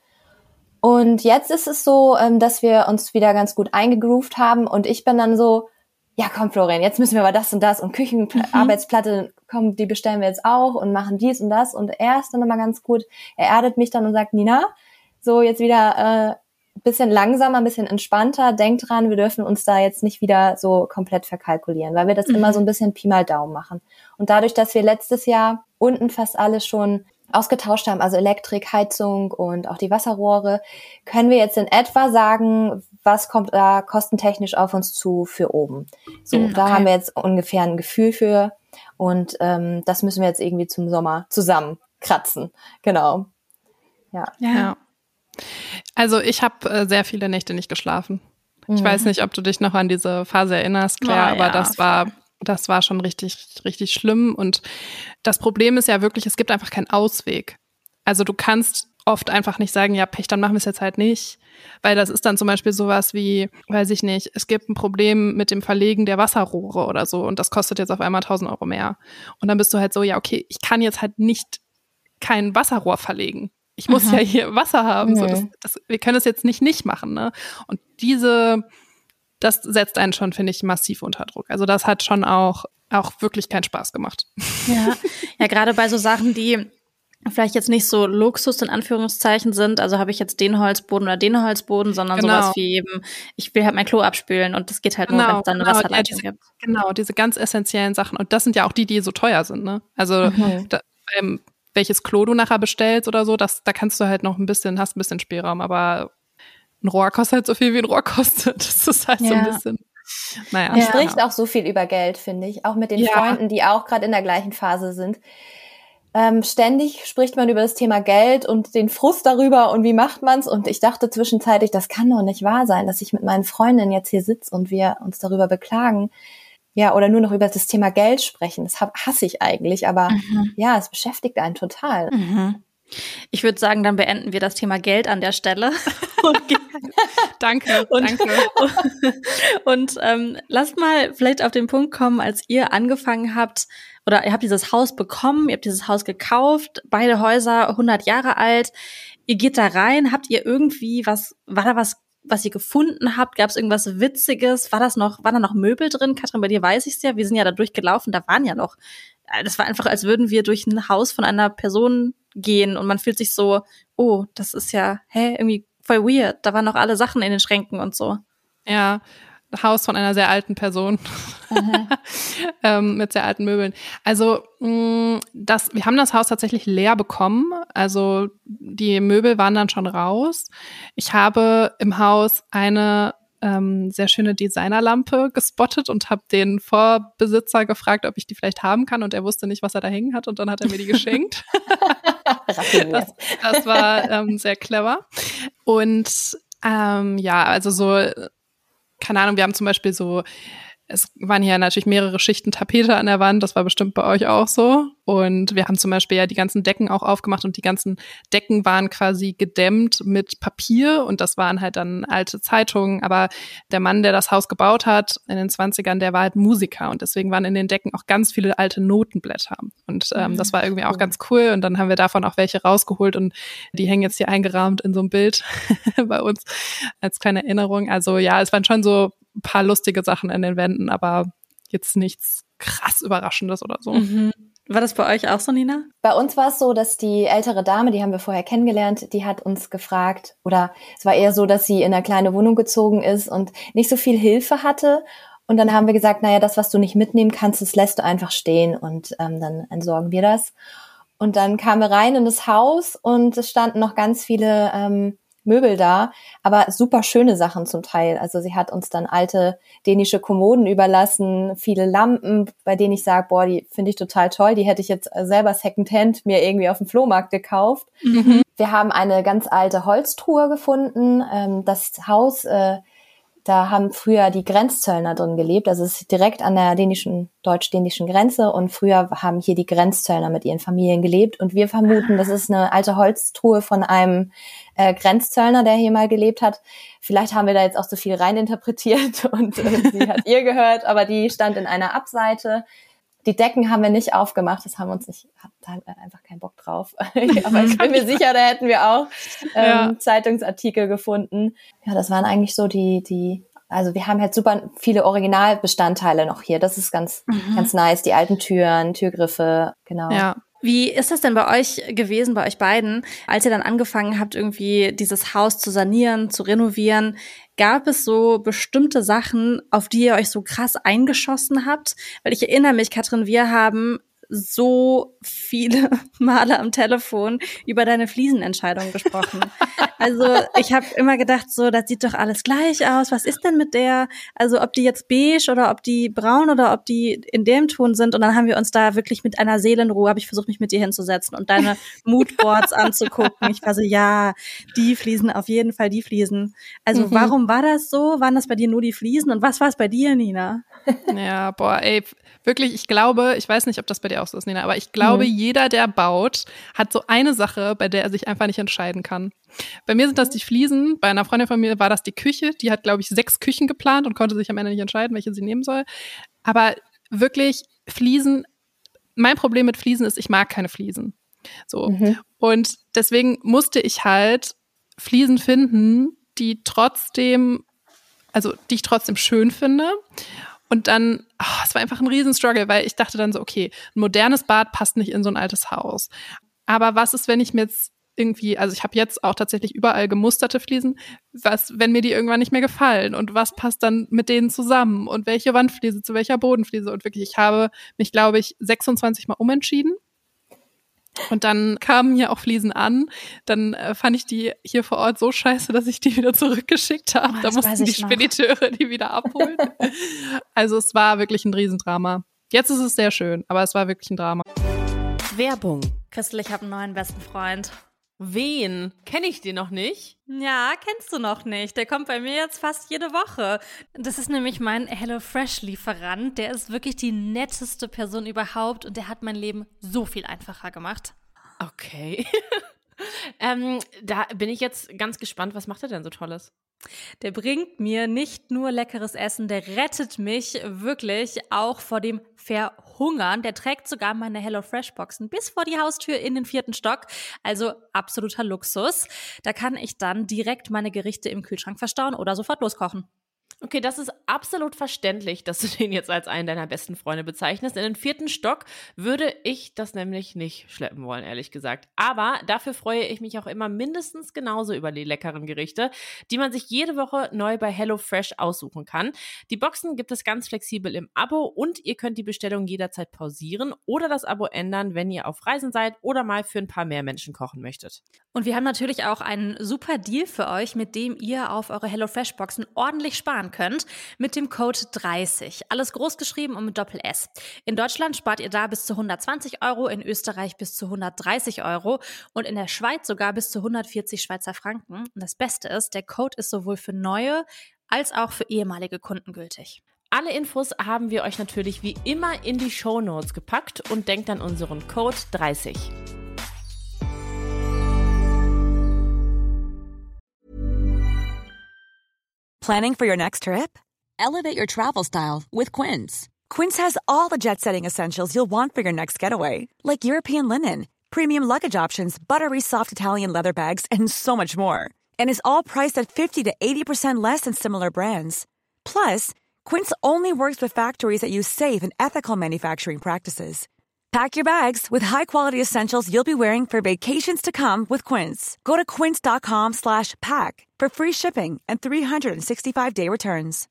Und jetzt ist es so, ähm, dass wir uns wieder ganz gut eingegroovt haben und ich bin dann so, ja komm Florian, jetzt müssen wir aber das und das und Küchenarbeitsplatte, mhm. komm, die bestellen wir jetzt auch und machen dies und das. Und er ist dann immer ganz gut, er erdet mich dann und sagt, Nina, so jetzt wieder... äh, bisschen langsamer, ein bisschen entspannter. Denkt dran, wir dürfen uns da jetzt nicht wieder so komplett verkalkulieren, weil wir das mhm. immer so ein bisschen Pi mal Daumen machen. Und dadurch, dass wir letztes Jahr unten fast alles schon ausgetauscht haben, also Elektrik, Heizung und auch die Wasserrohre, können wir jetzt in etwa sagen, was kommt da kostentechnisch auf uns zu für oben. So, mhm, okay. Da haben wir jetzt ungefähr ein Gefühl für und ähm, das müssen wir jetzt irgendwie zum Sommer zusammenkratzen. Genau. Ja. Ja. Also ich habe äh, sehr viele Nächte nicht geschlafen. Mhm. Ich weiß nicht, ob du dich noch an diese Phase erinnerst, Claire, oh, aber ja, das war das war schon richtig, richtig schlimm. Und das Problem ist ja wirklich, es gibt einfach keinen Ausweg. Also du kannst oft einfach nicht sagen, ja Pech, dann machen wir es jetzt halt nicht. Weil das ist dann zum Beispiel sowas wie, weiß ich nicht, es gibt ein Problem mit dem Verlegen der Wasserrohre oder so und das kostet jetzt auf einmal tausend Euro mehr. Und dann bist du halt so, ja okay, ich kann jetzt halt nicht kein Wasserrohr verlegen. Ich muss mhm. ja hier Wasser haben. Mhm. So, das, das, wir können es jetzt nicht nicht machen, ne? Und diese, das setzt einen schon, finde ich, massiv unter Druck. Also das hat schon auch, auch wirklich keinen Spaß gemacht. Ja, ja, gerade bei so Sachen, die vielleicht jetzt nicht so Luxus in Anführungszeichen sind. Also habe ich jetzt den Holzboden oder den Holzboden, sondern genau. sowas wie eben, ich will halt mein Klo abspülen und das geht halt genau, nur, wenn es dann eine genau, Wasserleitung ja, diese, gibt. Genau, diese ganz essentiellen Sachen. Und das sind ja auch die, die so teuer sind, ne? Also mhm. da, ähm, welches Klo du nachher bestellst oder so, das, da kannst du halt noch ein bisschen, hast ein bisschen Spielraum, aber ein Rohr kostet halt so viel, wie ein Rohr kostet. Das ist halt ja. so ein bisschen, naja. Man ja. spricht auch so viel über Geld, finde ich, auch mit den ja. Freunden, die auch gerade in der gleichen Phase sind. Ähm, ständig spricht man über das Thema Geld und den Frust darüber und wie macht man's und ich dachte zwischenzeitlich, das kann doch nicht wahr sein, dass ich mit meinen Freundinnen jetzt hier sitze und wir uns darüber beklagen. Ja, oder nur noch über das Thema Geld sprechen. Das hasse ich eigentlich, aber mhm. ja, es beschäftigt einen total. Mhm. Ich würde sagen, dann beenden wir das Thema Geld an der Stelle. danke, und, danke. Und, und ähm, lasst mal vielleicht auf den Punkt kommen, als ihr angefangen habt, oder ihr habt dieses Haus bekommen, ihr habt dieses Haus gekauft, beide Häuser hundert Jahre alt. Ihr geht da rein, habt ihr irgendwie was, war da was, was ihr gefunden habt? Gab es irgendwas Witziges? War das noch, waren da noch Möbel drin? Katrin, bei dir weiß ich es ja. Wir sind ja da durchgelaufen, da waren ja noch, das war einfach, als würden wir durch ein Haus von einer Person gehen und man fühlt sich so, oh, das ist ja, hä, irgendwie voll weird. Da waren noch alle Sachen in den Schränken und so. Ja, Haus von einer sehr alten Person mhm. ähm, mit sehr alten Möbeln. Also mh, das, wir haben das Haus tatsächlich leer bekommen. Also die Möbel waren dann schon raus. Ich habe im Haus eine ähm, sehr schöne Designerlampe gespottet und habe den Vorbesitzer gefragt, ob ich die vielleicht haben kann. Und er wusste nicht, was er da hängen hat. Und dann hat er mir die geschenkt. das, das war ähm, sehr clever. Und ähm, ja, also so keine Ahnung, wir haben zum Beispiel so Es waren hier natürlich mehrere Schichten Tapete an der Wand, das war bestimmt bei euch auch so. Und wir haben zum Beispiel ja die ganzen Decken auch aufgemacht und die ganzen Decken waren quasi gedämmt mit Papier und das waren halt dann alte Zeitungen. Aber der Mann, der das Haus gebaut hat in den zwanzigern, der war halt Musiker und deswegen waren in den Decken auch ganz viele alte Notenblätter. Und ähm, das war irgendwie auch ganz cool und dann haben wir davon auch welche rausgeholt und die hängen jetzt hier eingerahmt in so einem Bild bei uns als kleine Erinnerung. Also ja, es waren schon so ein paar lustige Sachen in den Wänden, aber jetzt nichts krass Überraschendes oder so. Mhm. War das bei euch auch so, Nina? Bei uns war es so, dass die ältere Dame, die haben wir vorher kennengelernt, die hat uns gefragt, oder es war eher so, dass sie in eine kleine Wohnung gezogen ist und nicht so viel Hilfe hatte. Und dann haben wir gesagt, naja, das, was du nicht mitnehmen kannst, das lässt du einfach stehen und ähm, dann entsorgen wir das. Und dann kamen wir rein in das Haus und es standen noch ganz viele ähm, Möbel da, aber super schöne Sachen zum Teil. Also sie hat uns dann alte dänische Kommoden überlassen, viele Lampen, bei denen ich sage, boah, die finde ich total toll, die hätte ich jetzt selber Secondhand mir irgendwie auf dem Flohmarkt gekauft. Mhm. Wir haben eine ganz alte Holztruhe gefunden. Ähm, das Haus, äh, da haben früher die Grenzzöllner drin gelebt, also es ist direkt an der dänischen, deutsch-dänischen Grenze und früher haben hier die Grenzzöllner mit ihren Familien gelebt und wir vermuten, das ist eine alte Holztruhe von einem äh, Grenzzöllner, der hier mal gelebt hat. Vielleicht haben wir da jetzt auch so viel reininterpretiert und äh, sie hat ihr gehört, aber die stand in einer Abseite. Die Decken haben wir nicht aufgemacht, das haben wir uns nicht, hatten einfach keinen Bock drauf. Aber ich bin mir sicher, da hätten wir auch ähm, ja. Zeitungsartikel gefunden. Ja, das waren eigentlich so die, die, also wir haben halt super viele Originalbestandteile noch hier. Das ist ganz, mhm. ganz nice. Die alten Türen, Türgriffe, genau. Ja. Wie ist das denn bei euch gewesen, bei euch beiden, als ihr dann angefangen habt, irgendwie dieses Haus zu sanieren, zu renovieren? Gab es so bestimmte Sachen, auf die ihr euch so krass eingeschossen habt? Weil ich erinnere mich, Katrin, wir haben so viele Male am Telefon über deine Fliesenentscheidung gesprochen. Also ich habe immer gedacht, so, das sieht doch alles gleich aus. Was ist denn mit der? Also ob die jetzt beige oder ob die braun oder ob die in dem Ton sind. Und dann haben wir uns da wirklich mit einer Seelenruhe, habe ich versucht, mich mit dir hinzusetzen und deine Moodboards anzugucken. Ich war so, ja, die Fliesen, auf jeden Fall die Fliesen. Also mhm. warum war das so? Waren das bei dir nur die Fliesen? Und was war es bei dir, Nina? Ja, boah, ey, wirklich, ich glaube, ich weiß nicht, ob das bei dir auch so ist, Nina, aber ich glaube, mhm. jeder, der baut, hat so eine Sache, bei der er sich einfach nicht entscheiden kann. Bei mir sind das die Fliesen, bei einer Freundin von mir war das die Küche, die hat, glaube ich, sechs Küchen geplant und konnte sich am Ende nicht entscheiden, welche sie nehmen soll. Aber wirklich, Fliesen, mein Problem mit Fliesen ist, ich mag keine Fliesen. So. Mhm. Und deswegen musste ich halt Fliesen finden, die trotzdem, also die ich trotzdem schön finde. Und dann, oh, es war einfach ein Riesenstruggle, weil ich dachte dann so, okay, ein modernes Bad passt nicht in so ein altes Haus. Aber was ist, wenn ich mir jetzt irgendwie, also ich habe jetzt auch tatsächlich überall gemusterte Fliesen, was, wenn mir die irgendwann nicht mehr gefallen und was passt dann mit denen zusammen und welche Wandfliese zu welcher Bodenfliese und wirklich, ich habe mich, glaube ich, sechsundzwanzig Mal umentschieden. Und dann kamen hier auch Fliesen an. Dann äh, fand ich die hier vor Ort so scheiße, dass ich die wieder zurückgeschickt habe. Oh, da mussten die Spediteure die wieder abholen. Also es war wirklich ein Riesendrama. Jetzt ist es sehr schön, aber es war wirklich ein Drama. Werbung. Christel, ich habe einen neuen besten Freund. Wen? Kenne ich den noch nicht? Ja, kennst du noch nicht. Der kommt bei mir jetzt fast jede Woche. Das ist nämlich mein HelloFresh-Lieferant. Der ist wirklich die netteste Person überhaupt und der hat mein Leben so viel einfacher gemacht. Okay. ähm, da bin ich jetzt ganz gespannt. Was macht er denn so Tolles? Der bringt mir nicht nur leckeres Essen, der rettet mich wirklich auch vor dem Verhungern. Der trägt sogar meine HelloFresh-Boxen bis vor die Haustür in den vierten Stock. Also absoluter Luxus. Da kann ich dann direkt meine Gerichte im Kühlschrank verstauen oder sofort loskochen. Okay, das ist absolut verständlich, dass du den jetzt als einen deiner besten Freunde bezeichnest. In den vierten Stock würde ich das nämlich nicht schleppen wollen, ehrlich gesagt. Aber dafür freue ich mich auch immer mindestens genauso über die leckeren Gerichte, die man sich jede Woche neu bei HelloFresh aussuchen kann. Die Boxen gibt es ganz flexibel im Abo und ihr könnt die Bestellung jederzeit pausieren oder das Abo ändern, wenn ihr auf Reisen seid oder mal für ein paar mehr Menschen kochen möchtet. Und wir haben natürlich auch einen super Deal für euch, mit dem ihr auf eure HelloFresh-Boxen ordentlich sparen könnt, mit dem Code dreißig. Alles groß geschrieben und mit Doppel-S. In Deutschland spart ihr da bis zu hundertzwanzig Euro, in Österreich bis zu hundertdreißig Euro und in der Schweiz sogar bis zu hundertvierzig Schweizer Franken. Und das Beste ist, der Code ist sowohl für neue als auch für ehemalige Kunden gültig. Alle Infos haben wir euch natürlich wie immer in die Shownotes gepackt und denkt an unseren Code dreißig. Planning for your next trip? Elevate your travel style with Quince. Quince has all the jet-setting essentials you'll want for your next getaway, like European linen, premium luggage options, buttery soft Italian leather bags, and so much more. And is all priced at fifty to eighty percent less than similar brands. Plus, Quince only works with factories that use safe and ethical manufacturing practices. Pack your bags with high-quality essentials you'll be wearing for vacations to come with Quince. Go to quince.com slash pack for free shipping and three sixty-five day returns.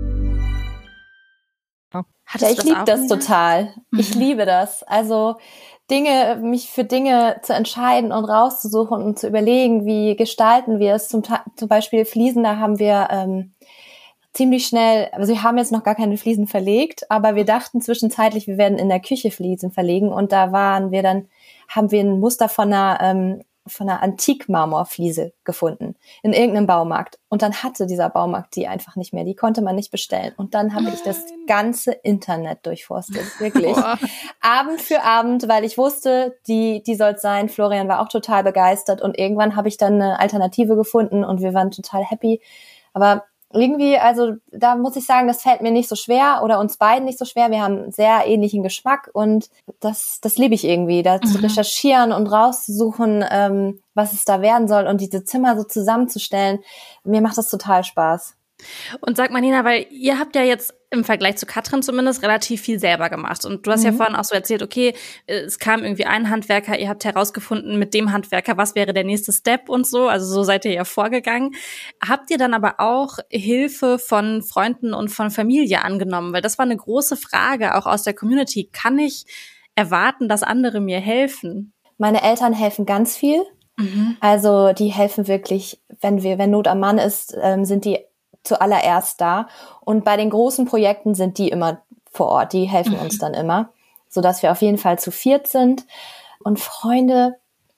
Ja, ich liebe das total. Ich liebe das. Also Dinge, mich für Dinge zu entscheiden und rauszusuchen und zu überlegen, wie gestalten wir es. Zum, zum Beispiel Fliesen, da haben wir ähm, ziemlich schnell, also wir haben jetzt noch gar keine Fliesen verlegt, aber wir dachten zwischenzeitlich, wir werden in der Küche Fliesen verlegen und da waren wir dann, haben wir ein Muster von einer, ähm, von einer Antik-Marmorfliese gefunden in irgendeinem Baumarkt und dann hatte dieser Baumarkt die einfach nicht mehr, die konnte man nicht bestellen und dann habe ich das ganze Internet durchforstet, wirklich. Boah. Abend für Abend, weil ich wusste, die die soll es sein. Florian war auch total begeistert und irgendwann habe ich dann eine Alternative gefunden und wir waren total happy, aber irgendwie, also da muss ich sagen, das fällt mir nicht so schwer oder uns beiden nicht so schwer. Wir haben einen sehr ähnlichen Geschmack und das das liebe ich irgendwie, da zu recherchieren und rauszusuchen, ähm, was es da werden soll und diese Zimmer so zusammenzustellen. Mir macht das total Spaß. Und sag mal, Nina, weil ihr habt ja jetzt im Vergleich zu Katrin zumindest relativ viel selber gemacht. Und du hast mhm. ja vorhin auch so erzählt, okay, es kam irgendwie ein Handwerker, ihr habt herausgefunden mit dem Handwerker, was wäre der nächste Step und so. Also so seid ihr ja vorgegangen. Habt ihr dann aber auch Hilfe von Freunden und von Familie angenommen? Weil das war eine große Frage auch aus der Community. Kann ich erwarten, dass andere mir helfen? Meine Eltern helfen ganz viel. Mhm. Also die helfen wirklich, wenn wir, wenn Not am Mann ist, ähm, sind die zuallererst da. Und bei den großen Projekten sind die immer vor Ort. Die helfen mhm. uns dann immer, sodass wir auf jeden Fall zu viert sind. Und Freunde,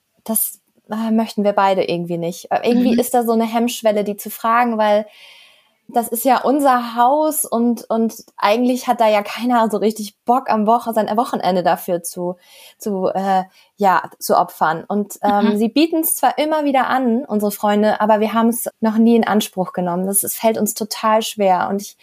das äh, möchten wir beide irgendwie nicht. Irgendwie mhm. ist da so eine Hemmschwelle, die zu fragen, weil das ist ja unser Haus und und eigentlich hat da ja keiner so richtig Bock am Woche sein Wochenende dafür zu zu äh, ja zu opfern und ähm, mhm. sie bieten es zwar immer wieder an, unsere Freunde, aber wir haben es noch nie in Anspruch genommen. Das es fällt uns total schwer und ich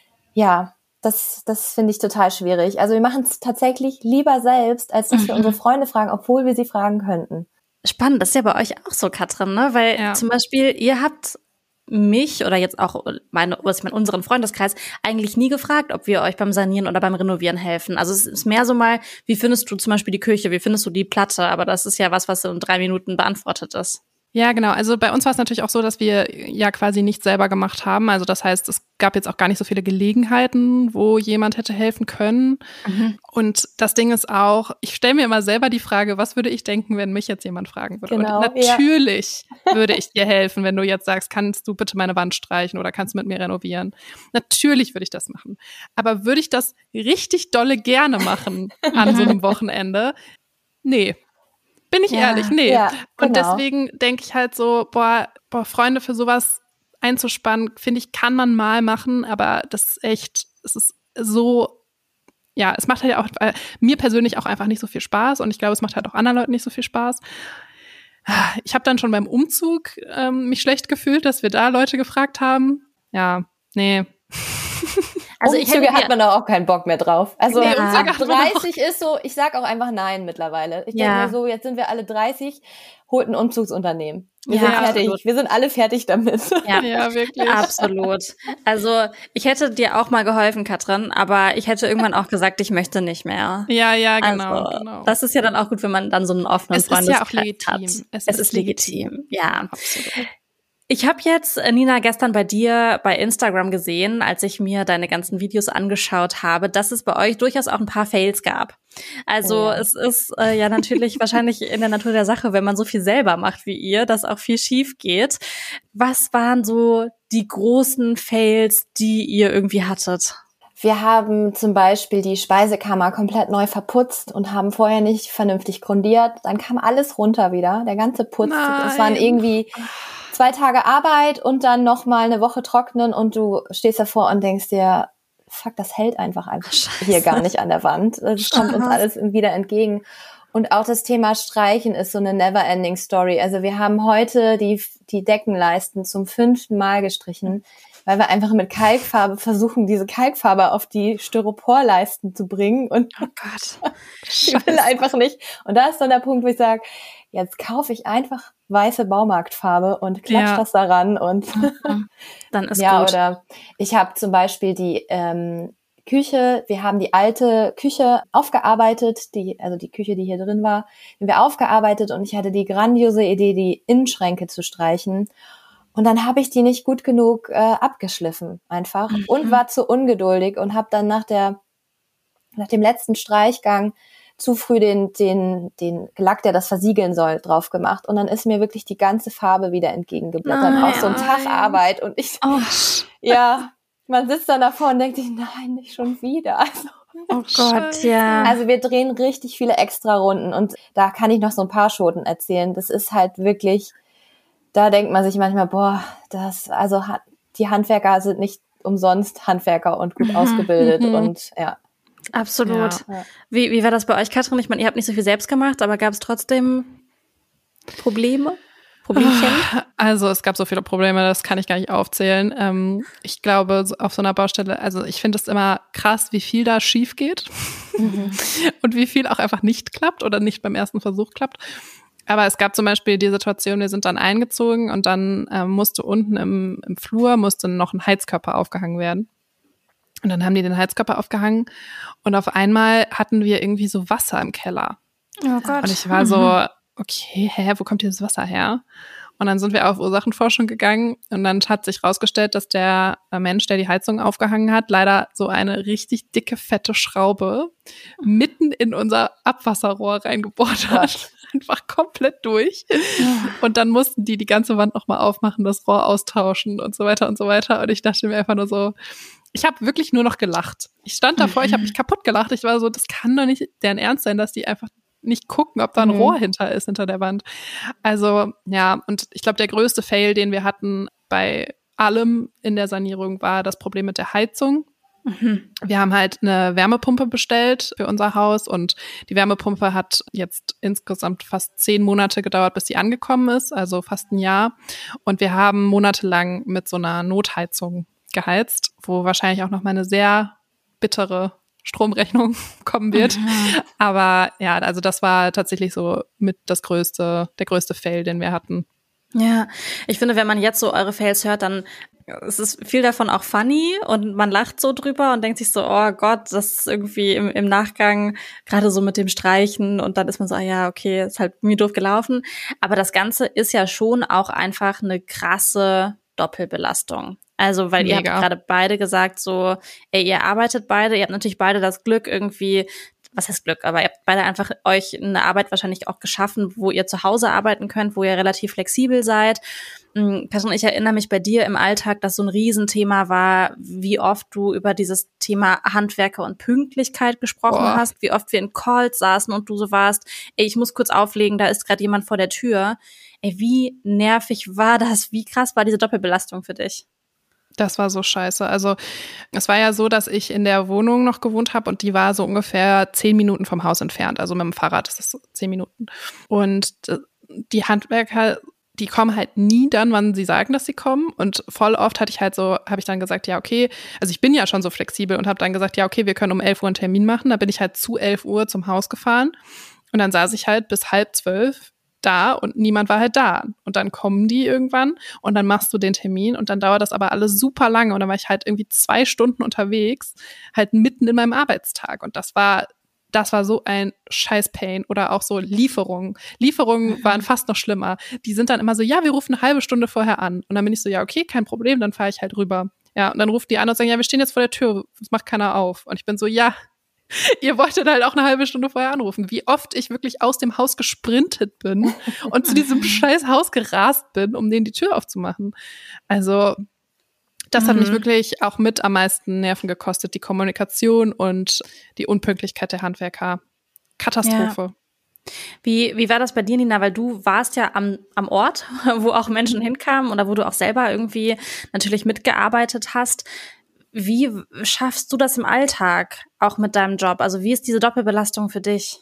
ja das das finde ich total schwierig. Also wir machen es tatsächlich lieber selbst, als dass mhm. wir unsere Freunde fragen, obwohl wir sie fragen könnten. Spannend, das ist ja bei euch auch so, Katrin, ne? Weil ja. zum Beispiel ihr habt mich oder jetzt auch meine, was ich meine, unseren Freundeskreis eigentlich nie gefragt, ob wir euch beim Sanieren oder beim Renovieren helfen. Also es ist mehr so mal, wie findest du zum Beispiel die Küche, wie findest du die Platte? Aber das ist ja was, was in drei Minuten beantwortet ist. Ja, genau. Also bei uns war es natürlich auch so, dass wir ja quasi nichts selber gemacht haben. Also das heißt, es gab jetzt auch gar nicht so viele Gelegenheiten, wo jemand hätte helfen können. Mhm. Und das Ding ist auch, ich stelle mir immer selber die Frage, was würde ich denken, wenn mich jetzt jemand fragen würde? Genau, und natürlich ja. würde ich dir helfen, wenn du jetzt sagst, kannst du bitte meine Wand streichen oder kannst du mit mir renovieren? Natürlich würde ich das machen. Aber würde ich das richtig dolle gerne machen an so einem Wochenende? Nee. Bin ich ja, ehrlich, nee. Ja, genau. Und deswegen denke ich halt so, boah, boah, Freunde für sowas einzuspannen, finde ich, kann man mal machen, aber das ist echt, es ist so, ja, es macht halt auch äh, mir persönlich auch einfach nicht so viel Spaß und ich glaube, es macht halt auch anderen Leuten nicht so viel Spaß. Ich habe dann schon beim Umzug ähm, mich schlecht gefühlt, dass wir da Leute gefragt haben. Ja, nee. Also Umzüge hat man auch keinen Bock mehr drauf. Also nee, dreißig ist so, ich sag auch einfach nein mittlerweile. Ich denke ja. mir so, jetzt sind wir alle dreißig, holt ein Umzugsunternehmen. Wir ja, sind fertig. Absolut. Wir sind alle fertig damit. Ja, ja, wirklich. Absolut. Also ich hätte dir auch mal geholfen, Katrin, aber ich hätte irgendwann auch gesagt, ich möchte nicht mehr. Ja, ja, genau. Also, genau. Das ist ja dann auch gut, wenn man dann so einen offenen Freundeskreis hat. Es ist ja auch legitim. Es, es ist legitim. legitim. Ja, absolut. Ich habe jetzt, Nina, gestern bei dir bei Instagram gesehen, als ich mir deine ganzen Videos angeschaut habe, dass es bei euch durchaus auch ein paar Fails gab. Also oh ja. es ist äh, ja natürlich wahrscheinlich in der Natur der Sache, wenn man so viel selber macht wie ihr, dass auch viel schief geht. Was waren so die großen Fails, die ihr irgendwie hattet? Wir haben zum Beispiel die Speisekammer komplett neu verputzt und haben vorher nicht vernünftig grundiert. Dann kam alles runter wieder, der ganze Putz. Es waren irgendwie zwei Tage Arbeit und dann noch mal eine Woche trocknen und du stehst davor und denkst dir, fuck, das hält einfach einfach hier gar nicht an der Wand. Das kommt uns alles wieder entgegen. Und auch das Thema Streichen ist so eine never-ending Story. Also wir haben heute die, die Deckenleisten zum fünften Mal gestrichen, weil wir einfach mit Kalkfarbe versuchen, diese Kalkfarbe auf die Styroporleisten zu bringen. Und oh Gott, ich will einfach nicht. Und da ist dann der Punkt, wo ich sage, jetzt kaufe ich einfach weiße Baumarktfarbe und klatsch Ja. das daran. Und dann ist ja, gut. oder ich habe zum Beispiel die ähm, Küche, wir haben die alte Küche aufgearbeitet, die also die Küche, die hier drin war, haben wir aufgearbeitet und ich hatte die grandiose Idee, die Innenschränke zu streichen. Und dann habe ich die nicht gut genug äh, abgeschliffen einfach Mhm. und war zu ungeduldig und habe dann nach der nach dem letzten Streichgang zu früh den den den Lack, der das versiegeln soll, drauf gemacht. Und dann ist mir wirklich die ganze Farbe wieder entgegengeblättert. Nein. Auch so ein Tag Arbeit. Und ich, Oh, ja, man sitzt dann davor und denkt sich, nein, nicht schon wieder. Also, oh Gott, ja. also wir drehen richtig viele Extra-Runden. Und da kann ich noch so ein paar Schoten erzählen. Das ist halt wirklich, da denkt man sich manchmal, boah, das, also ha- die Handwerker sind nicht umsonst Handwerker und gut Mhm, ausgebildet. mhm. Und ja. Absolut. Ja. Wie, wie war das bei euch, Katrin? Ich meine, ihr habt nicht so viel selbst gemacht, aber gab es trotzdem Probleme? Problemchen? Also es gab so viele Probleme, das kann ich gar nicht aufzählen. Ähm, ich glaube, so auf so einer Baustelle, also ich finde es immer krass, wie viel da schief geht und wie viel auch einfach nicht klappt oder nicht beim ersten Versuch klappt. Aber es gab zum Beispiel die Situation, wir sind dann eingezogen und dann ähm, musste unten im, im Flur musste noch ein Heizkörper aufgehangen werden. Und dann haben die den Heizkörper aufgehangen und auf einmal hatten wir irgendwie so Wasser im Keller. Oh Gott. Und ich war so, okay, hä, wo kommt dieses Wasser her? Und dann sind wir auf Ursachenforschung gegangen und dann hat sich rausgestellt, dass der Mensch, der die Heizung aufgehangen hat, leider so eine richtig dicke, fette Schraube mitten in unser Abwasserrohr reingebohrt hat. Einfach komplett durch. Und dann mussten die die ganze Wand nochmal aufmachen, das Rohr austauschen und so weiter und so weiter. Und ich dachte mir einfach nur so, ich habe wirklich nur noch gelacht. Ich stand davor, ich habe mich kaputt gelacht. Ich war so, das kann doch nicht deren Ernst sein, dass die einfach nicht gucken, ob da ein Mhm. Rohr hinter ist, hinter der Wand. Also, ja, und ich glaube, der größte Fail, den wir hatten bei allem in der Sanierung, war das Problem mit der Heizung. Mhm. Wir haben halt eine Wärmepumpe bestellt für unser Haus und die Wärmepumpe hat jetzt insgesamt fast zehn Monate gedauert, bis sie angekommen ist, also fast ein Jahr. Und wir haben monatelang mit so einer Notheizung geheizt, wo wahrscheinlich auch noch mal eine sehr bittere Stromrechnung kommen wird. Mhm. Aber ja, also das war tatsächlich so mit das größte, der größte Fail, den wir hatten. Ja, ich finde, wenn man jetzt so eure Fails hört, dann ist es viel davon auch funny und man lacht so drüber und denkt sich so, oh Gott, das ist irgendwie im, im Nachgang, gerade so mit dem Streichen und dann ist man so, ah ja, okay, ist halt mir doof gelaufen. Aber das Ganze ist ja schon auch einfach eine krasse Doppelbelastung. Also, weil ihr habt Mega. gerade beide gesagt, so, ey, ihr arbeitet beide, ihr habt natürlich beide das Glück irgendwie, was heißt Glück, aber ihr habt beide einfach euch eine Arbeit wahrscheinlich auch geschaffen, wo ihr zu Hause arbeiten könnt, wo ihr relativ flexibel seid. Katrin, ich erinnere mich bei dir im Alltag, dass so ein Riesenthema war, wie oft du über dieses Thema Handwerker und Pünktlichkeit gesprochen Boah. hast, wie oft wir in Calls saßen und du so warst, ey, ich muss kurz auflegen, da ist gerade jemand vor der Tür. Ey, wie nervig war das? Wie krass war diese Doppelbelastung für dich? Das war so scheiße. Also es war ja so, dass ich in der Wohnung noch gewohnt habe und die war so ungefähr zehn Minuten vom Haus entfernt. Also mit dem Fahrrad ist das so zehn Minuten. Und äh, die Handwerker, die kommen halt nie dann, wann sie sagen, dass sie kommen. Und voll oft hatte ich halt so, habe ich dann gesagt, ja okay, also ich bin ja schon so flexibel und habe dann gesagt, ja okay, wir können um elf Uhr einen Termin machen. Da bin ich halt zu elf Uhr zum Haus gefahren und dann saß ich halt bis halb zwölf da und niemand war halt da. Und dann kommen die irgendwann und dann machst du den Termin und dann dauert das aber alles super lange und dann war ich halt irgendwie zwei Stunden unterwegs, halt mitten in meinem Arbeitstag und das war das war so ein Scheiß-Pain oder auch so Lieferungen. Lieferungen waren fast noch schlimmer. Die sind dann immer so, ja, wir rufen eine halbe Stunde vorher an und dann bin ich so, ja, okay, kein Problem, dann fahre ich halt rüber. Ja, und dann ruft die an und sagen, ja, wir stehen jetzt vor der Tür, es macht keiner auf. Und ich bin so, ja, ihr wolltet halt auch eine halbe Stunde vorher anrufen. Wie oft ich wirklich aus dem Haus gesprintet bin und zu diesem scheiß Haus gerast bin, um denen die Tür aufzumachen. Also das hat Mhm. mich wirklich auch mit am meisten Nerven gekostet, die Kommunikation und die Unpünktlichkeit der Handwerker. Katastrophe. Wie, wie war das bei dir, Nina? Weil du warst ja am, am Ort, wo auch Menschen hinkamen oder wo du auch selber irgendwie natürlich mitgearbeitet hast. wie schaffst du das im Alltag, auch mit deinem Job? Also wie ist diese Doppelbelastung für dich?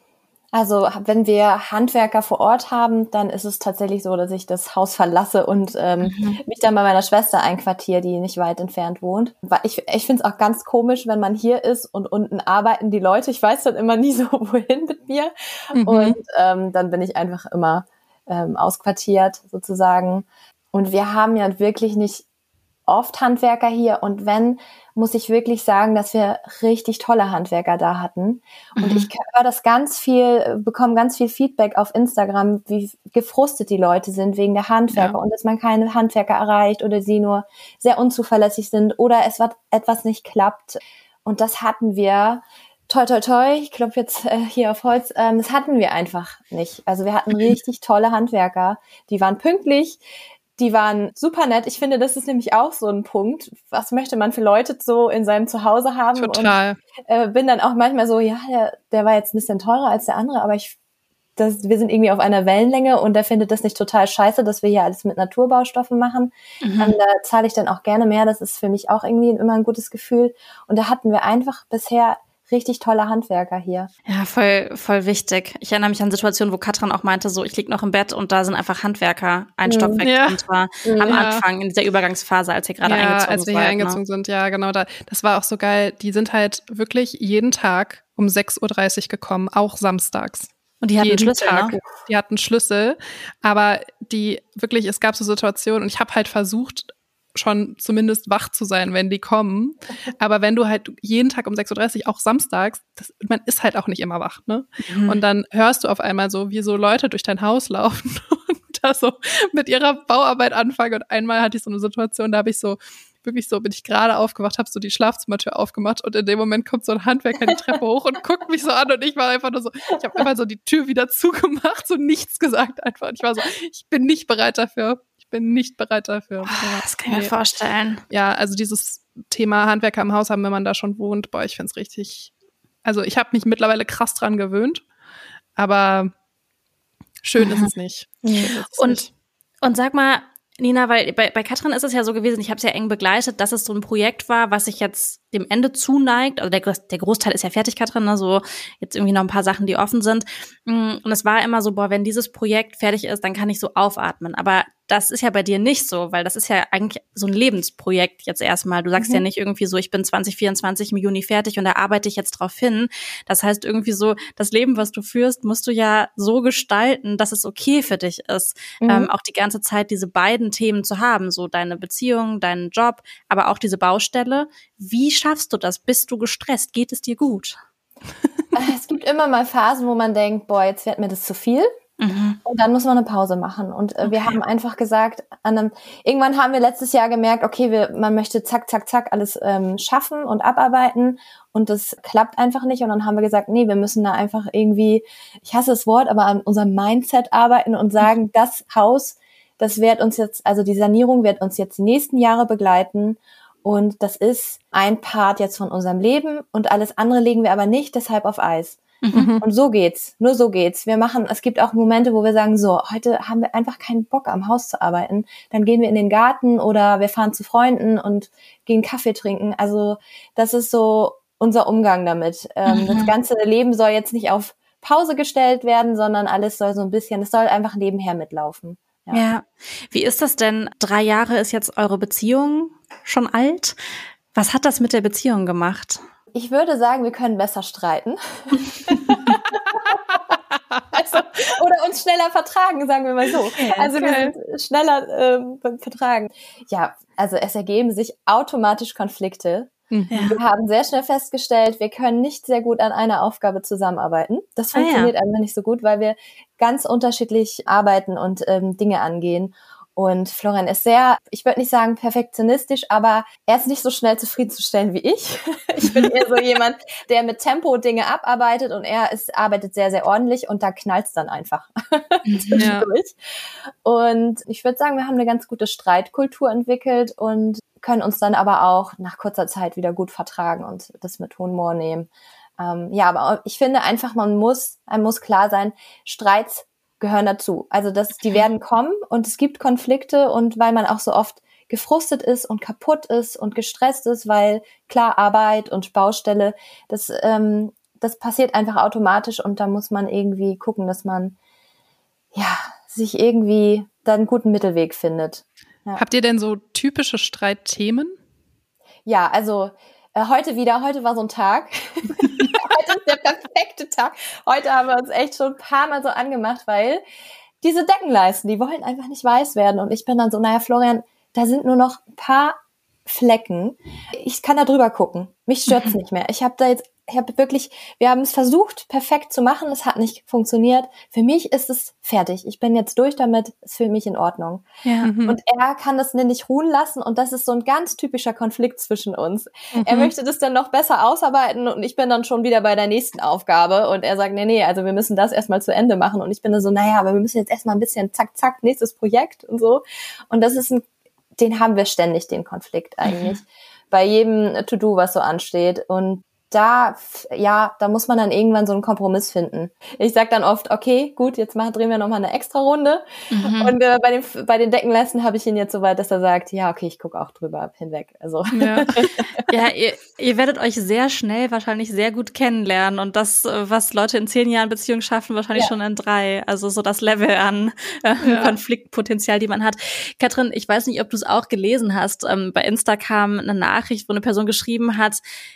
Also wenn wir Handwerker vor Ort haben, dann ist es tatsächlich so, dass ich das Haus verlasse und ähm, mhm. mich dann bei meiner Schwester einquartiere, die nicht weit entfernt wohnt. Weil ich, ich finde es auch ganz komisch, wenn man hier ist und unten arbeiten die Leute. Ich weiß dann immer nie so, wohin mit mir. Mhm. Und ähm, dann bin ich einfach immer ähm, ausquartiert sozusagen. Und wir haben ja wirklich nicht oft Handwerker hier. Und wenn, muss ich wirklich sagen, dass wir richtig tolle Handwerker da hatten. Und mhm. ich höre das ganz viel, bekomme ganz viel Feedback auf Instagram, wie gefrustet die Leute sind wegen der Handwerker ja. und dass man keine Handwerker erreicht oder sie nur sehr unzuverlässig sind oder es wird etwas nicht klappt. Und das hatten wir, toi toi toi, ich klopfe jetzt äh, hier auf Holz, ähm, das hatten wir einfach nicht. Also wir hatten richtig tolle Handwerker, die waren pünktlich, die waren super nett. Ich finde, das ist nämlich auch so ein Punkt. Was möchte man für Leute so in seinem Zuhause haben? Total. Und äh, bin dann auch manchmal so, ja, der, der war jetzt ein bisschen teurer als der andere, aber ich, das, wir sind irgendwie auf einer Wellenlänge und der findet das nicht total scheiße, dass wir hier alles mit Naturbaustoffen machen. Mhm. Und da zahle ich dann auch gerne mehr. Das ist für mich auch irgendwie immer ein gutes Gefühl. Und da hatten wir einfach bisher richtig tolle Handwerker hier. Ja, voll, voll wichtig. Ich erinnere mich an Situationen, wo Katrin auch meinte, so, ich lieg noch im Bett und da sind einfach Handwerker ein Stockwerk ja. drunter. Ja. Am Anfang, in dieser Übergangsphase, als wir gerade ja, eingezogen sind. als wir hier war, eingezogen ne? sind, ja, genau. Da, das war auch so geil. Die sind halt wirklich jeden Tag um sechs Uhr dreißig gekommen, auch samstags. Und die hatten jeden Schlüssel, Tag. ne? Die hatten Schlüssel, aber die wirklich, es gab so Situationen und ich habe halt versucht, schon zumindest wach zu sein, wenn die kommen. Aber wenn du halt jeden Tag um sechs Uhr dreißig, auch samstags, das, man ist halt auch nicht immer wach, ne? Mhm. Und dann hörst du auf einmal so, wie so Leute durch dein Haus laufen und da so mit ihrer Bauarbeit anfangen. Und einmal hatte ich so eine Situation, da habe ich so wirklich so, bin ich gerade aufgewacht, habe so die Schlafzimmertür aufgemacht und in dem Moment kommt so ein Handwerker die Treppe hoch und guckt mich so an und ich war einfach nur so, ich habe einfach so die Tür wieder zugemacht, so nichts gesagt einfach. Und ich war so, ich bin nicht bereit dafür. Ich bin nicht bereit dafür. Oh, das kann ich mir vorstellen. Ja, also dieses Thema Handwerker im Haus haben, wenn man da schon wohnt, boah, ich find's richtig, also ich habe mich mittlerweile krass dran gewöhnt, aber schön mhm. ist es nicht. Ja. Ist es und, nicht. und sag mal, Nina, weil bei, bei Katrin ist es ja so gewesen, ich habe es ja eng begleitet, dass es so ein Projekt war, was sich jetzt dem Ende zuneigt. Also der, der Großteil ist ja fertig, Katrin, ne? So jetzt irgendwie noch ein paar Sachen, die offen sind. Und es war immer so, boah, wenn dieses Projekt fertig ist, dann kann ich so aufatmen. Aber das ist ja bei dir nicht so, weil das ist ja eigentlich so ein Lebensprojekt jetzt erstmal. Du sagst mhm. ja nicht irgendwie so, ich bin zwanzig vierundzwanzig im Juni fertig und da arbeite ich jetzt drauf hin. Das heißt irgendwie so, das Leben, was du führst, musst du ja so gestalten, dass es okay für dich ist, mhm. ähm, auch die ganze Zeit diese beiden Themen zu haben, so deine Beziehung, deinen Job, aber auch diese Baustelle. Wie schaffst du das? Bist du gestresst? Geht es dir gut? Es gibt immer mal Phasen, wo man denkt, boah, jetzt wird mir das zu viel. Mhm. Und dann muss man eine Pause machen. Und äh, okay. wir haben einfach gesagt, an einem, irgendwann haben wir letztes Jahr gemerkt, okay, wir, man möchte zack, zack, zack alles ähm, schaffen und abarbeiten. Und das klappt einfach nicht. Und dann haben wir gesagt, nee, wir müssen da einfach irgendwie, ich hasse das Wort, aber an unserem Mindset arbeiten und sagen, mhm. das Haus, das wird uns jetzt, also die Sanierung wird uns jetzt die nächsten Jahre begleiten. Und das ist ein Part jetzt von unserem Leben und alles andere legen wir aber nicht deshalb auf Eis. Mhm. Und so geht's, nur so geht's. Wir machen, es gibt auch Momente, wo wir sagen, so, heute haben wir einfach keinen Bock am Haus zu arbeiten. Dann gehen wir in den Garten oder wir fahren zu Freunden und gehen Kaffee trinken. Also das ist so unser Umgang damit. Ähm, mhm. Das ganze Leben soll jetzt nicht auf Pause gestellt werden, sondern alles soll so ein bisschen, es soll einfach nebenher mitlaufen. Ja. ja. Wie ist das denn? Drei Jahre ist jetzt eure Beziehung schon alt. Was hat das mit der Beziehung gemacht? Ich würde sagen, wir können besser streiten. also, oder uns schneller vertragen, sagen wir mal so. Ja, also okay. wir sind schneller ähm, beim Vertragen. Ja, also es ergeben sich automatisch Konflikte. Mhm. Wir haben sehr schnell festgestellt, wir können nicht sehr gut an einer Aufgabe zusammenarbeiten. Das funktioniert ah, ja. einfach nicht so gut, weil wir ganz unterschiedlich arbeiten und ähm, Dinge angehen. Und Florian ist sehr, ich würde nicht sagen perfektionistisch, aber er ist nicht so schnell zufriedenzustellen wie ich. Ich bin eher so jemand, der mit Tempo Dinge abarbeitet und er ist, arbeitet sehr, sehr ordentlich und da knallt's dann einfach zwischendurch. Ja. Und ich würde sagen, wir haben eine ganz gute Streitkultur entwickelt und können uns dann aber auch nach kurzer Zeit wieder gut vertragen und das mit Humor nehmen. Ähm, ja, aber ich finde einfach, man muss, einem muss klar sein, Streits gehören dazu. Also das, die werden kommen und es gibt Konflikte und weil man auch so oft gefrustet ist und kaputt ist und gestresst ist, weil klar, Arbeit und Baustelle, das, ähm, das passiert einfach automatisch und da muss man irgendwie gucken, dass man ja sich irgendwie da einen guten Mittelweg findet. Ja. Habt ihr denn so typische Streitthemen? Ja, also äh, heute wieder, heute war so ein Tag. Heute ist der perfekte Tag. Heute haben wir uns echt schon ein paar Mal so angemacht, weil diese Deckenleisten, die wollen einfach nicht weiß werden. Und ich bin dann so, naja, Florian, da sind nur noch ein paar Flecken. Ich kann da drüber gucken. Mich stört's nicht mehr. Ich habe da jetzt, ich habe wirklich, wir haben es versucht, perfekt zu machen. Es hat nicht funktioniert. Für mich ist es fertig. Ich bin jetzt durch damit. Ist für mich in Ordnung. Ja. Mhm. Und er kann das nicht ruhen lassen. Und das ist so ein ganz typischer Konflikt zwischen uns. Mhm. Er möchte das dann noch besser ausarbeiten und ich bin dann schon wieder bei der nächsten Aufgabe. Und er sagt, nee, nee, also wir müssen das erstmal zu Ende machen. Und ich bin dann so, naja, aber wir müssen jetzt erstmal ein bisschen zack, zack, nächstes Projekt und so. Und das ist ein, den haben wir ständig, den Konflikt eigentlich. Mhm. Bei jedem To-Do, was so ansteht. Und da, ja, da muss man dann irgendwann so einen Kompromiss finden. Ich sag dann oft, okay, gut, jetzt machen, drehen wir nochmal eine extra Runde. Mhm. Und äh, bei den bei den Deckenleisten habe ich ihn jetzt so weit, dass er sagt, ja, okay, ich gucke auch drüber hinweg. Also ja, ja ihr, ihr werdet euch sehr schnell wahrscheinlich sehr gut kennenlernen und das, was Leute in zehn Jahren Beziehung schaffen, wahrscheinlich ja. schon in drei. Also so das Level an äh, ja. Konfliktpotenzial, die man hat. Katrin, ich weiß nicht, ob du es auch gelesen hast. Ähm, bei Insta kam eine Nachricht, wo eine Person geschrieben hat,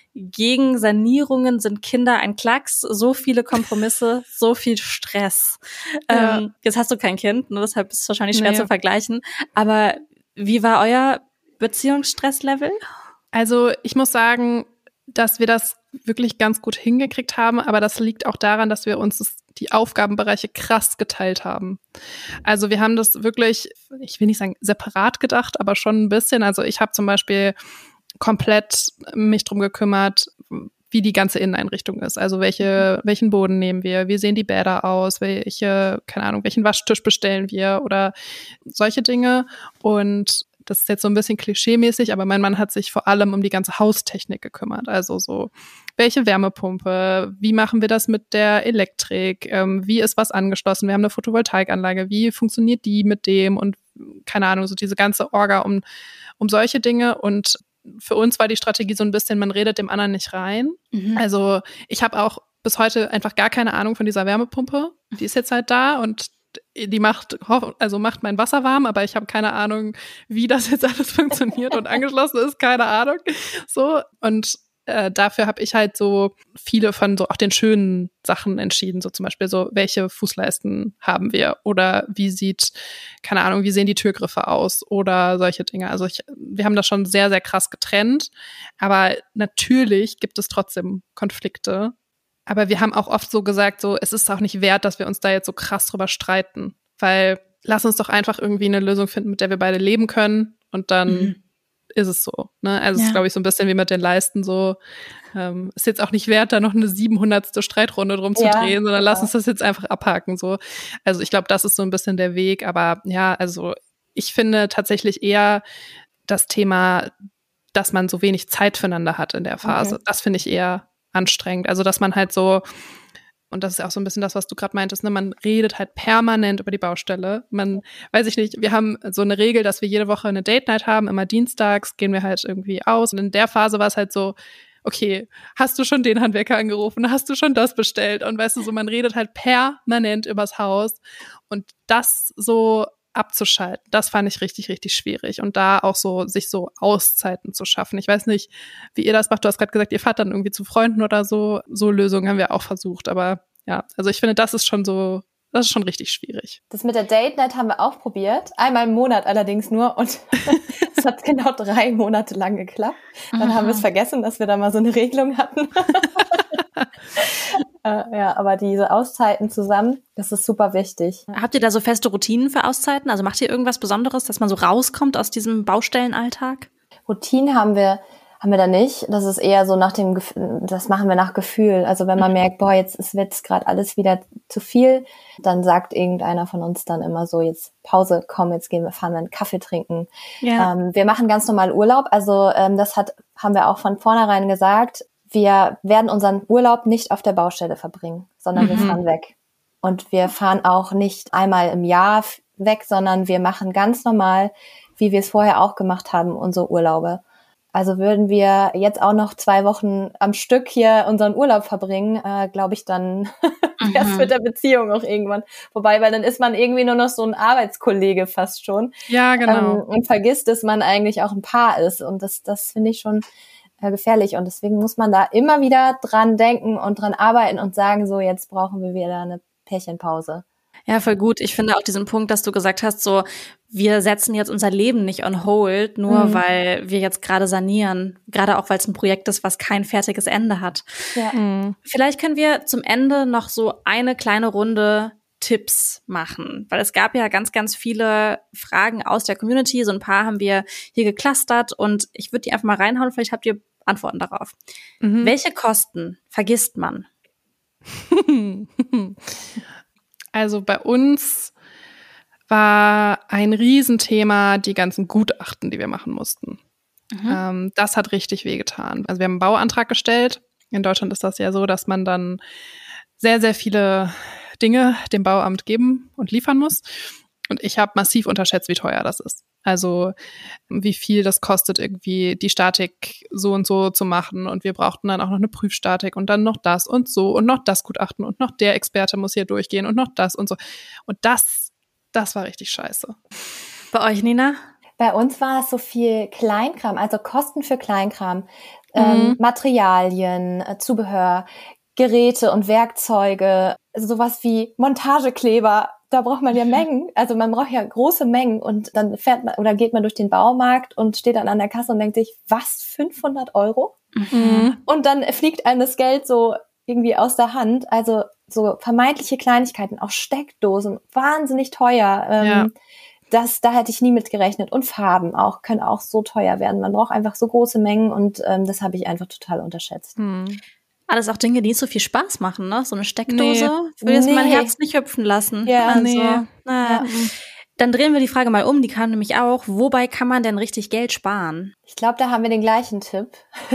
gegen Sanierungen sind Kinder ein Klacks, so viele Kompromisse, so viel Stress. Ja. Ähm, jetzt hast du kein Kind, ne, deshalb ist es wahrscheinlich schwer nee. zu vergleichen. Aber wie war euer Beziehungsstresslevel? Also ich muss sagen, dass wir das wirklich ganz gut hingekriegt haben, aber das liegt auch daran, dass wir uns das, die Aufgabenbereiche krass geteilt haben. Also wir haben das wirklich, ich will nicht sagen separat gedacht, aber schon ein bisschen. Also ich habe zum Beispiel komplett mich drum gekümmert, wie die ganze Inneneinrichtung ist. Also welche, welchen Boden nehmen wir, wie sehen die Bäder aus, welche, keine Ahnung, welchen Waschtisch bestellen wir oder solche Dinge. Und das ist jetzt so ein bisschen klischeemäßig, aber mein Mann hat sich vor allem um die ganze Haustechnik gekümmert. Also so, welche Wärmepumpe, wie machen wir das mit der Elektrik, ähm, wie ist was angeschlossen, wir haben eine Photovoltaikanlage, wie funktioniert die mit dem und keine Ahnung, so diese ganze Orga um, um solche Dinge. Und für uns war die Strategie so ein bisschen, man redet dem anderen nicht rein. Mhm. Also ich habe auch bis heute einfach gar keine Ahnung von dieser Wärmepumpe. Die ist jetzt halt da und die macht, also macht mein Wasser warm, aber ich habe keine Ahnung, wie das jetzt alles funktioniert und angeschlossen ist, keine Ahnung. So, und äh, dafür habe ich halt so viele von so auch den schönen Sachen entschieden, so zum Beispiel so, welche Fußleisten haben wir oder wie sieht, keine Ahnung, wie sehen die Türgriffe aus oder solche Dinge. Also ich, wir haben das schon sehr, sehr krass getrennt, aber natürlich gibt es trotzdem Konflikte. Aber wir haben auch oft so gesagt, so, es ist auch nicht wert, dass wir uns da jetzt so krass drüber streiten, weil lass uns doch einfach irgendwie eine Lösung finden, mit der wir beide leben können und dann mhm. ist es so. Ne? Also ja. es ist, glaube ich, so ein bisschen wie mit den Leisten so, ähm, ist jetzt auch nicht wert, da noch eine siebenhundertste Streitrunde drum zu ja, drehen, sondern ja. lass uns das jetzt einfach abhaken. So. Also ich glaube, das ist so ein bisschen der Weg, aber ja, also ich finde tatsächlich eher das Thema, dass man so wenig Zeit füreinander hat in der Phase. Okay. Das finde ich eher anstrengend. Also, dass man halt so, und das ist auch so ein bisschen das, was du gerade meintest, ne, man redet halt permanent über die Baustelle. Man, weiß ich nicht, wir haben so eine Regel, dass wir jede Woche eine Date-Night haben, immer dienstags gehen wir halt irgendwie aus. Und in der Phase war es halt so, okay, hast du schon den Handwerker angerufen? Hast du schon das bestellt? Und weißt du, so man redet halt permanent übers Haus. Und das so abzuschalten, das fand ich richtig, richtig schwierig. Und da auch so, sich so Auszeiten zu schaffen. Ich weiß nicht, wie ihr das macht. Du hast gerade gesagt, ihr fahrt dann irgendwie zu Freunden oder so. So Lösungen haben wir auch versucht. Aber ja, also ich finde, das ist schon so, das ist schon richtig schwierig. Das mit der Date Night haben wir auch probiert. Einmal im Monat allerdings nur. Und es hat genau drei Monate lang geklappt. Dann Aha. haben wir es vergessen, dass wir da mal so eine Regelung hatten. äh, ja, aber diese Auszeiten zusammen, das ist super wichtig. Habt ihr da so feste Routinen für Auszeiten? Also macht ihr irgendwas Besonderes, dass man so rauskommt aus diesem Baustellenalltag? Routinen haben wir haben wir da nicht. Das ist eher so nach dem Gefühl, das machen wir nach Gefühl. Also wenn man mhm. merkt, boah, jetzt ist jetzt gerade alles wieder zu viel, dann sagt irgendeiner von uns dann immer so, jetzt Pause, komm, jetzt gehen wir, fahren wir einen Kaffee trinken. Ja. Ähm, wir machen ganz normal Urlaub. Also ähm, das hat haben wir auch von vornherein gesagt. Wir werden unseren Urlaub nicht auf der Baustelle verbringen, sondern mhm. wir fahren weg. Und wir fahren auch nicht einmal im Jahr weg, sondern wir machen ganz normal wie wir es vorher auch gemacht haben, unsere Urlaube. Also würden wir jetzt auch noch zwei Wochen am Stück hier unseren Urlaub verbringen, äh, glaube ich, dann wäre es mit der Beziehung auch irgendwann vorbei, weil dann ist man irgendwie nur noch so ein Arbeitskollege fast schon. Ja, genau. Ähm, und vergisst, dass man eigentlich auch ein Paar ist. Und das, das finde ich schon äh, gefährlich. Und deswegen muss man da immer wieder dran denken und dran arbeiten und sagen, so, jetzt brauchen wir wieder eine Pärchenpause. Ja, voll gut. Ich finde auch diesen Punkt, dass du gesagt hast, so, wir setzen jetzt unser Leben nicht on hold, nur mhm. weil wir jetzt gerade sanieren. Gerade auch, weil es ein Projekt ist, was kein fertiges Ende hat. Ja. Mhm. Vielleicht können wir zum Ende noch so eine kleine Runde Tipps machen, weil es gab ja ganz, ganz viele Fragen aus der Community. So ein paar haben wir hier geclustert und ich würde die einfach mal reinhauen. Vielleicht habt ihr Antworten darauf. Mhm. Welche Kosten vergisst man? Also bei uns war ein Riesenthema die ganzen Gutachten, die wir machen mussten. Mhm. Ähm, das hat richtig wehgetan. Also wir haben einen Bauantrag gestellt. In Deutschland ist das ja so, dass man dann sehr, sehr viele Dinge dem Bauamt geben und liefern muss. Und ich habe massiv unterschätzt, wie teuer das ist. Also wie viel das kostet, irgendwie die Statik so und so zu machen. Und wir brauchten dann auch noch eine Prüfstatik und dann noch das und so und noch das Gutachten und noch der Experte muss hier durchgehen und noch das und so. Und das, das war richtig scheiße. Bei euch, Nina? Bei uns war es so viel Kleinkram, also Kosten für Kleinkram, mhm. ähm, Materialien, äh, Zubehör, Geräte und Werkzeuge, sowas wie Montagekleber. Da braucht man ja Mengen, also man braucht ja große Mengen und dann fährt man oder geht man durch den Baumarkt und steht dann an der Kasse und denkt sich, was, fünfhundert Euro? Mhm. Und dann fliegt einem das Geld so irgendwie aus der Hand, also so vermeintliche Kleinigkeiten, auch Steckdosen, wahnsinnig teuer. Ähm, ja. Das, da hätte ich nie mit gerechnet. Und Farben auch, können auch so teuer werden. Man braucht einfach so große Mengen und ähm, das habe ich einfach total unterschätzt. Mhm. Alles auch Dinge, die nicht so viel Spaß machen, ne? So eine Steckdose nee. würde jetzt nee. mein Herz nicht hüpfen lassen. Ja, also, nee. naja. Ja. Dann drehen wir die Frage mal um, die kam nämlich auch, wobei kann man denn richtig Geld sparen? Ich glaube, da haben wir den gleichen Tipp.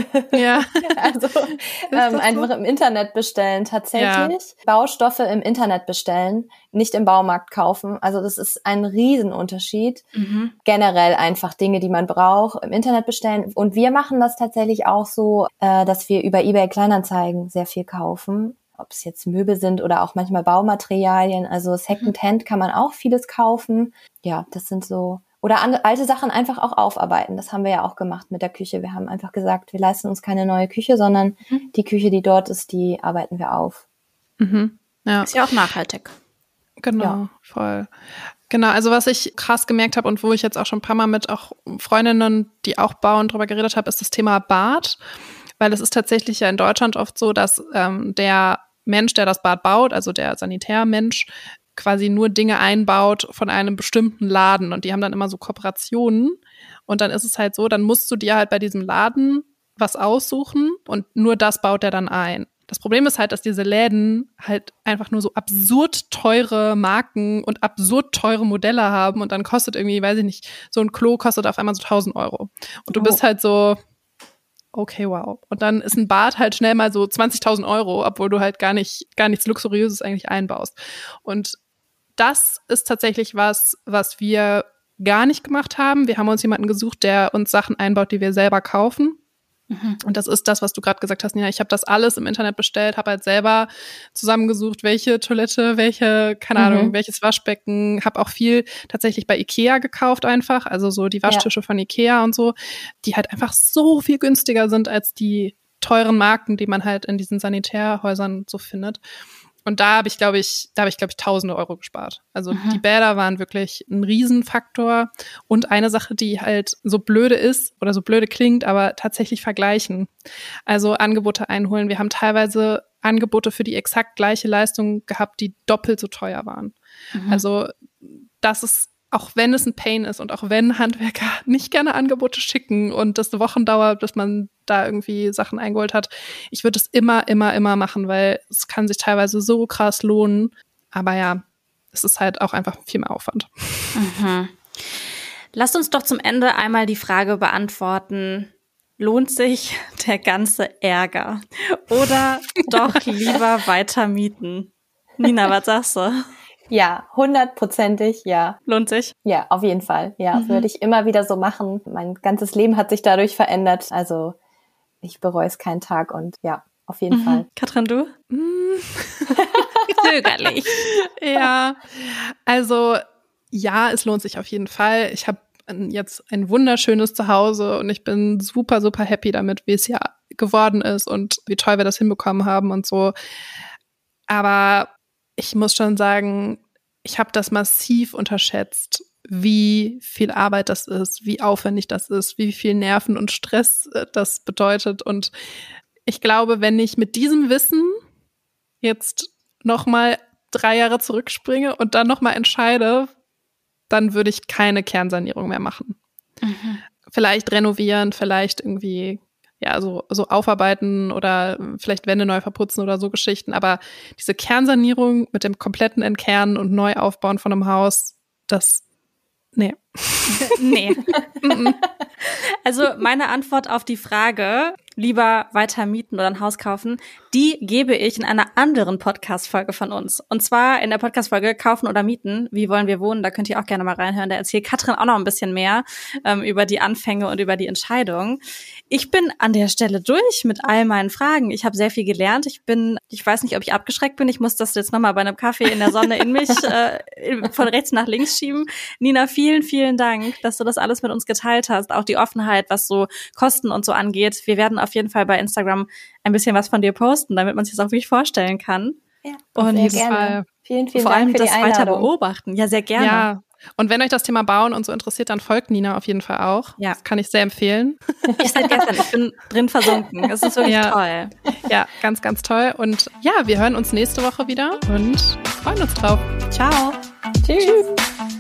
Ja. Also ähm, einfach so? Im Internet bestellen tatsächlich. Ja. Baustoffe im Internet bestellen, nicht im Baumarkt kaufen. Also das ist ein Riesenunterschied. Mhm. Generell einfach Dinge, die man braucht, im Internet bestellen. Und wir machen das tatsächlich auch so, äh, dass wir über eBay Kleinanzeigen sehr viel kaufen. Ob es jetzt Möbel sind oder auch manchmal Baumaterialien. Also Secondhand kann man auch vieles kaufen. Ja, das sind so... Oder andere, alte Sachen einfach auch aufarbeiten. Das haben wir ja auch gemacht mit der Küche. Wir haben einfach gesagt, wir leisten uns keine neue Küche, sondern mhm. die Küche, die dort ist, die arbeiten wir auf. Mhm. Ja. Ist ja auch nachhaltig. Genau, ja. voll. Genau, also was ich krass gemerkt habe und wo ich jetzt auch schon ein paar Mal mit auch Freundinnen, die auch bauen, drüber geredet habe, ist das Thema Bad. Weil es ist tatsächlich ja in Deutschland oft so, dass ähm, der Mensch, der das Bad baut, also der Sanitärmensch, quasi nur Dinge einbaut von einem bestimmten Laden und die haben dann immer so Kooperationen und dann ist es halt so, dann musst du dir halt bei diesem Laden was aussuchen und nur das baut er dann ein. Das Problem ist halt, dass diese Läden halt einfach nur so absurd teure Marken und absurd teure Modelle haben und dann kostet irgendwie, weiß ich nicht, so ein Klo kostet auf einmal so tausend Euro und du oh. bist halt so, okay, wow. Und dann ist ein Bad halt schnell mal so zwanzigtausend Euro, obwohl du halt gar nicht, gar nichts Luxuriöses eigentlich einbaust. Und das ist tatsächlich was, was wir gar nicht gemacht haben. Wir haben uns jemanden gesucht, der uns Sachen einbaut, die wir selber kaufen. Mhm. Und das ist das, was du gerade gesagt hast, Nina. Ich habe das alles im Internet bestellt, habe halt selber zusammengesucht, welche Toilette, welche, keine Ahnung, mhm. welches Waschbecken. Habe auch viel tatsächlich bei Ikea gekauft einfach, also so die Waschtische ja. von Ikea und so, die halt einfach so viel günstiger sind als die teuren Marken, die man halt in diesen Sanitärhäusern so findet. Und da habe ich, glaube ich, da habe ich, glaube ich, tausende Euro gespart. Also mhm. die Bäder waren wirklich ein Riesenfaktor. Und eine Sache, die halt so blöde ist oder so blöde klingt, aber tatsächlich vergleichen. Also Angebote einholen. Wir haben teilweise Angebote für die exakt gleiche Leistung gehabt, die doppelt so teuer waren. Mhm. Also das ist, auch wenn es ein Pain ist und auch wenn Handwerker nicht gerne Angebote schicken und das Wochen dauert, bis man da irgendwie Sachen eingeholt hat, ich würde es immer, immer, immer machen, weil es kann sich teilweise so krass lohnen. Aber ja, es ist halt auch einfach viel mehr Aufwand. Mhm. Lasst uns doch zum Ende einmal die Frage beantworten, lohnt sich der ganze Ärger oder doch lieber weiter mieten? Nina, was sagst du? Ja, hundertprozentig, ja. Lohnt sich? Ja, auf jeden Fall. Ja, Mhm. würde ich immer wieder so machen. Mein ganzes Leben hat sich dadurch verändert. Also ich bereue es keinen Tag und ja, auf jeden Mhm. Fall. Katrin, du? Zögerlich. Ja, also ja, es lohnt sich auf jeden Fall. Ich habe jetzt ein wunderschönes Zuhause und ich bin super, super happy damit, wie es ja geworden ist und wie toll wir das hinbekommen haben und so. Aber ich muss schon sagen, ich habe das massiv unterschätzt, wie viel Arbeit das ist, wie aufwendig das ist, wie viel Nerven und Stress äh, das bedeutet. Und ich glaube, wenn ich mit diesem Wissen jetzt nochmal drei Jahre zurückspringe und dann nochmal entscheide, dann würde ich keine Kernsanierung mehr machen. Mhm. Vielleicht renovieren, vielleicht irgendwie ja so, so aufarbeiten oder vielleicht Wände neu verputzen oder so Geschichten. Aber diese Kernsanierung mit dem kompletten Entkernen und Neuaufbauen von einem Haus, das, nee. Nee. Also meine Antwort auf die Frage, lieber weiter mieten oder ein Haus kaufen, die gebe ich in einer anderen Podcast-Folge von uns. Und zwar in der Podcast-Folge Kaufen oder Mieten, wie wollen wir wohnen? Da könnt ihr auch gerne mal reinhören. Da erzählt Katrin auch noch ein bisschen mehr ähm, über die Anfänge und über die Entscheidung. Ich bin an der Stelle durch mit all meinen Fragen. Ich habe sehr viel gelernt. Ich bin, ich weiß nicht, ob ich abgeschreckt bin. Ich muss das jetzt nochmal bei einem Kaffee in der Sonne in mich äh, von rechts nach links schieben. Nina, vielen, vielen Dank, dass du das alles mit uns geteilt hast. Auch die Offenheit, was so Kosten und so angeht. Wir werden auf jeden Fall bei Instagram ein bisschen was von dir posten, damit man sich das auch wirklich vorstellen kann. Ja, Und sehr gerne. gerne. Vielen, vielen Vor Dank allem für die das weiter Einladung. beobachten. Ja, sehr gerne. Ja. Und wenn euch das Thema Bauen und so interessiert, dann folgt Nina auf jeden Fall auch. Ja. Das kann ich sehr empfehlen. Ich seit gestern, ich bin drin versunken. Es ist wirklich Ja. toll. Ja, ganz, ganz toll. Und ja, wir hören uns nächste Woche wieder und freuen uns drauf. Ciao. Tschüss.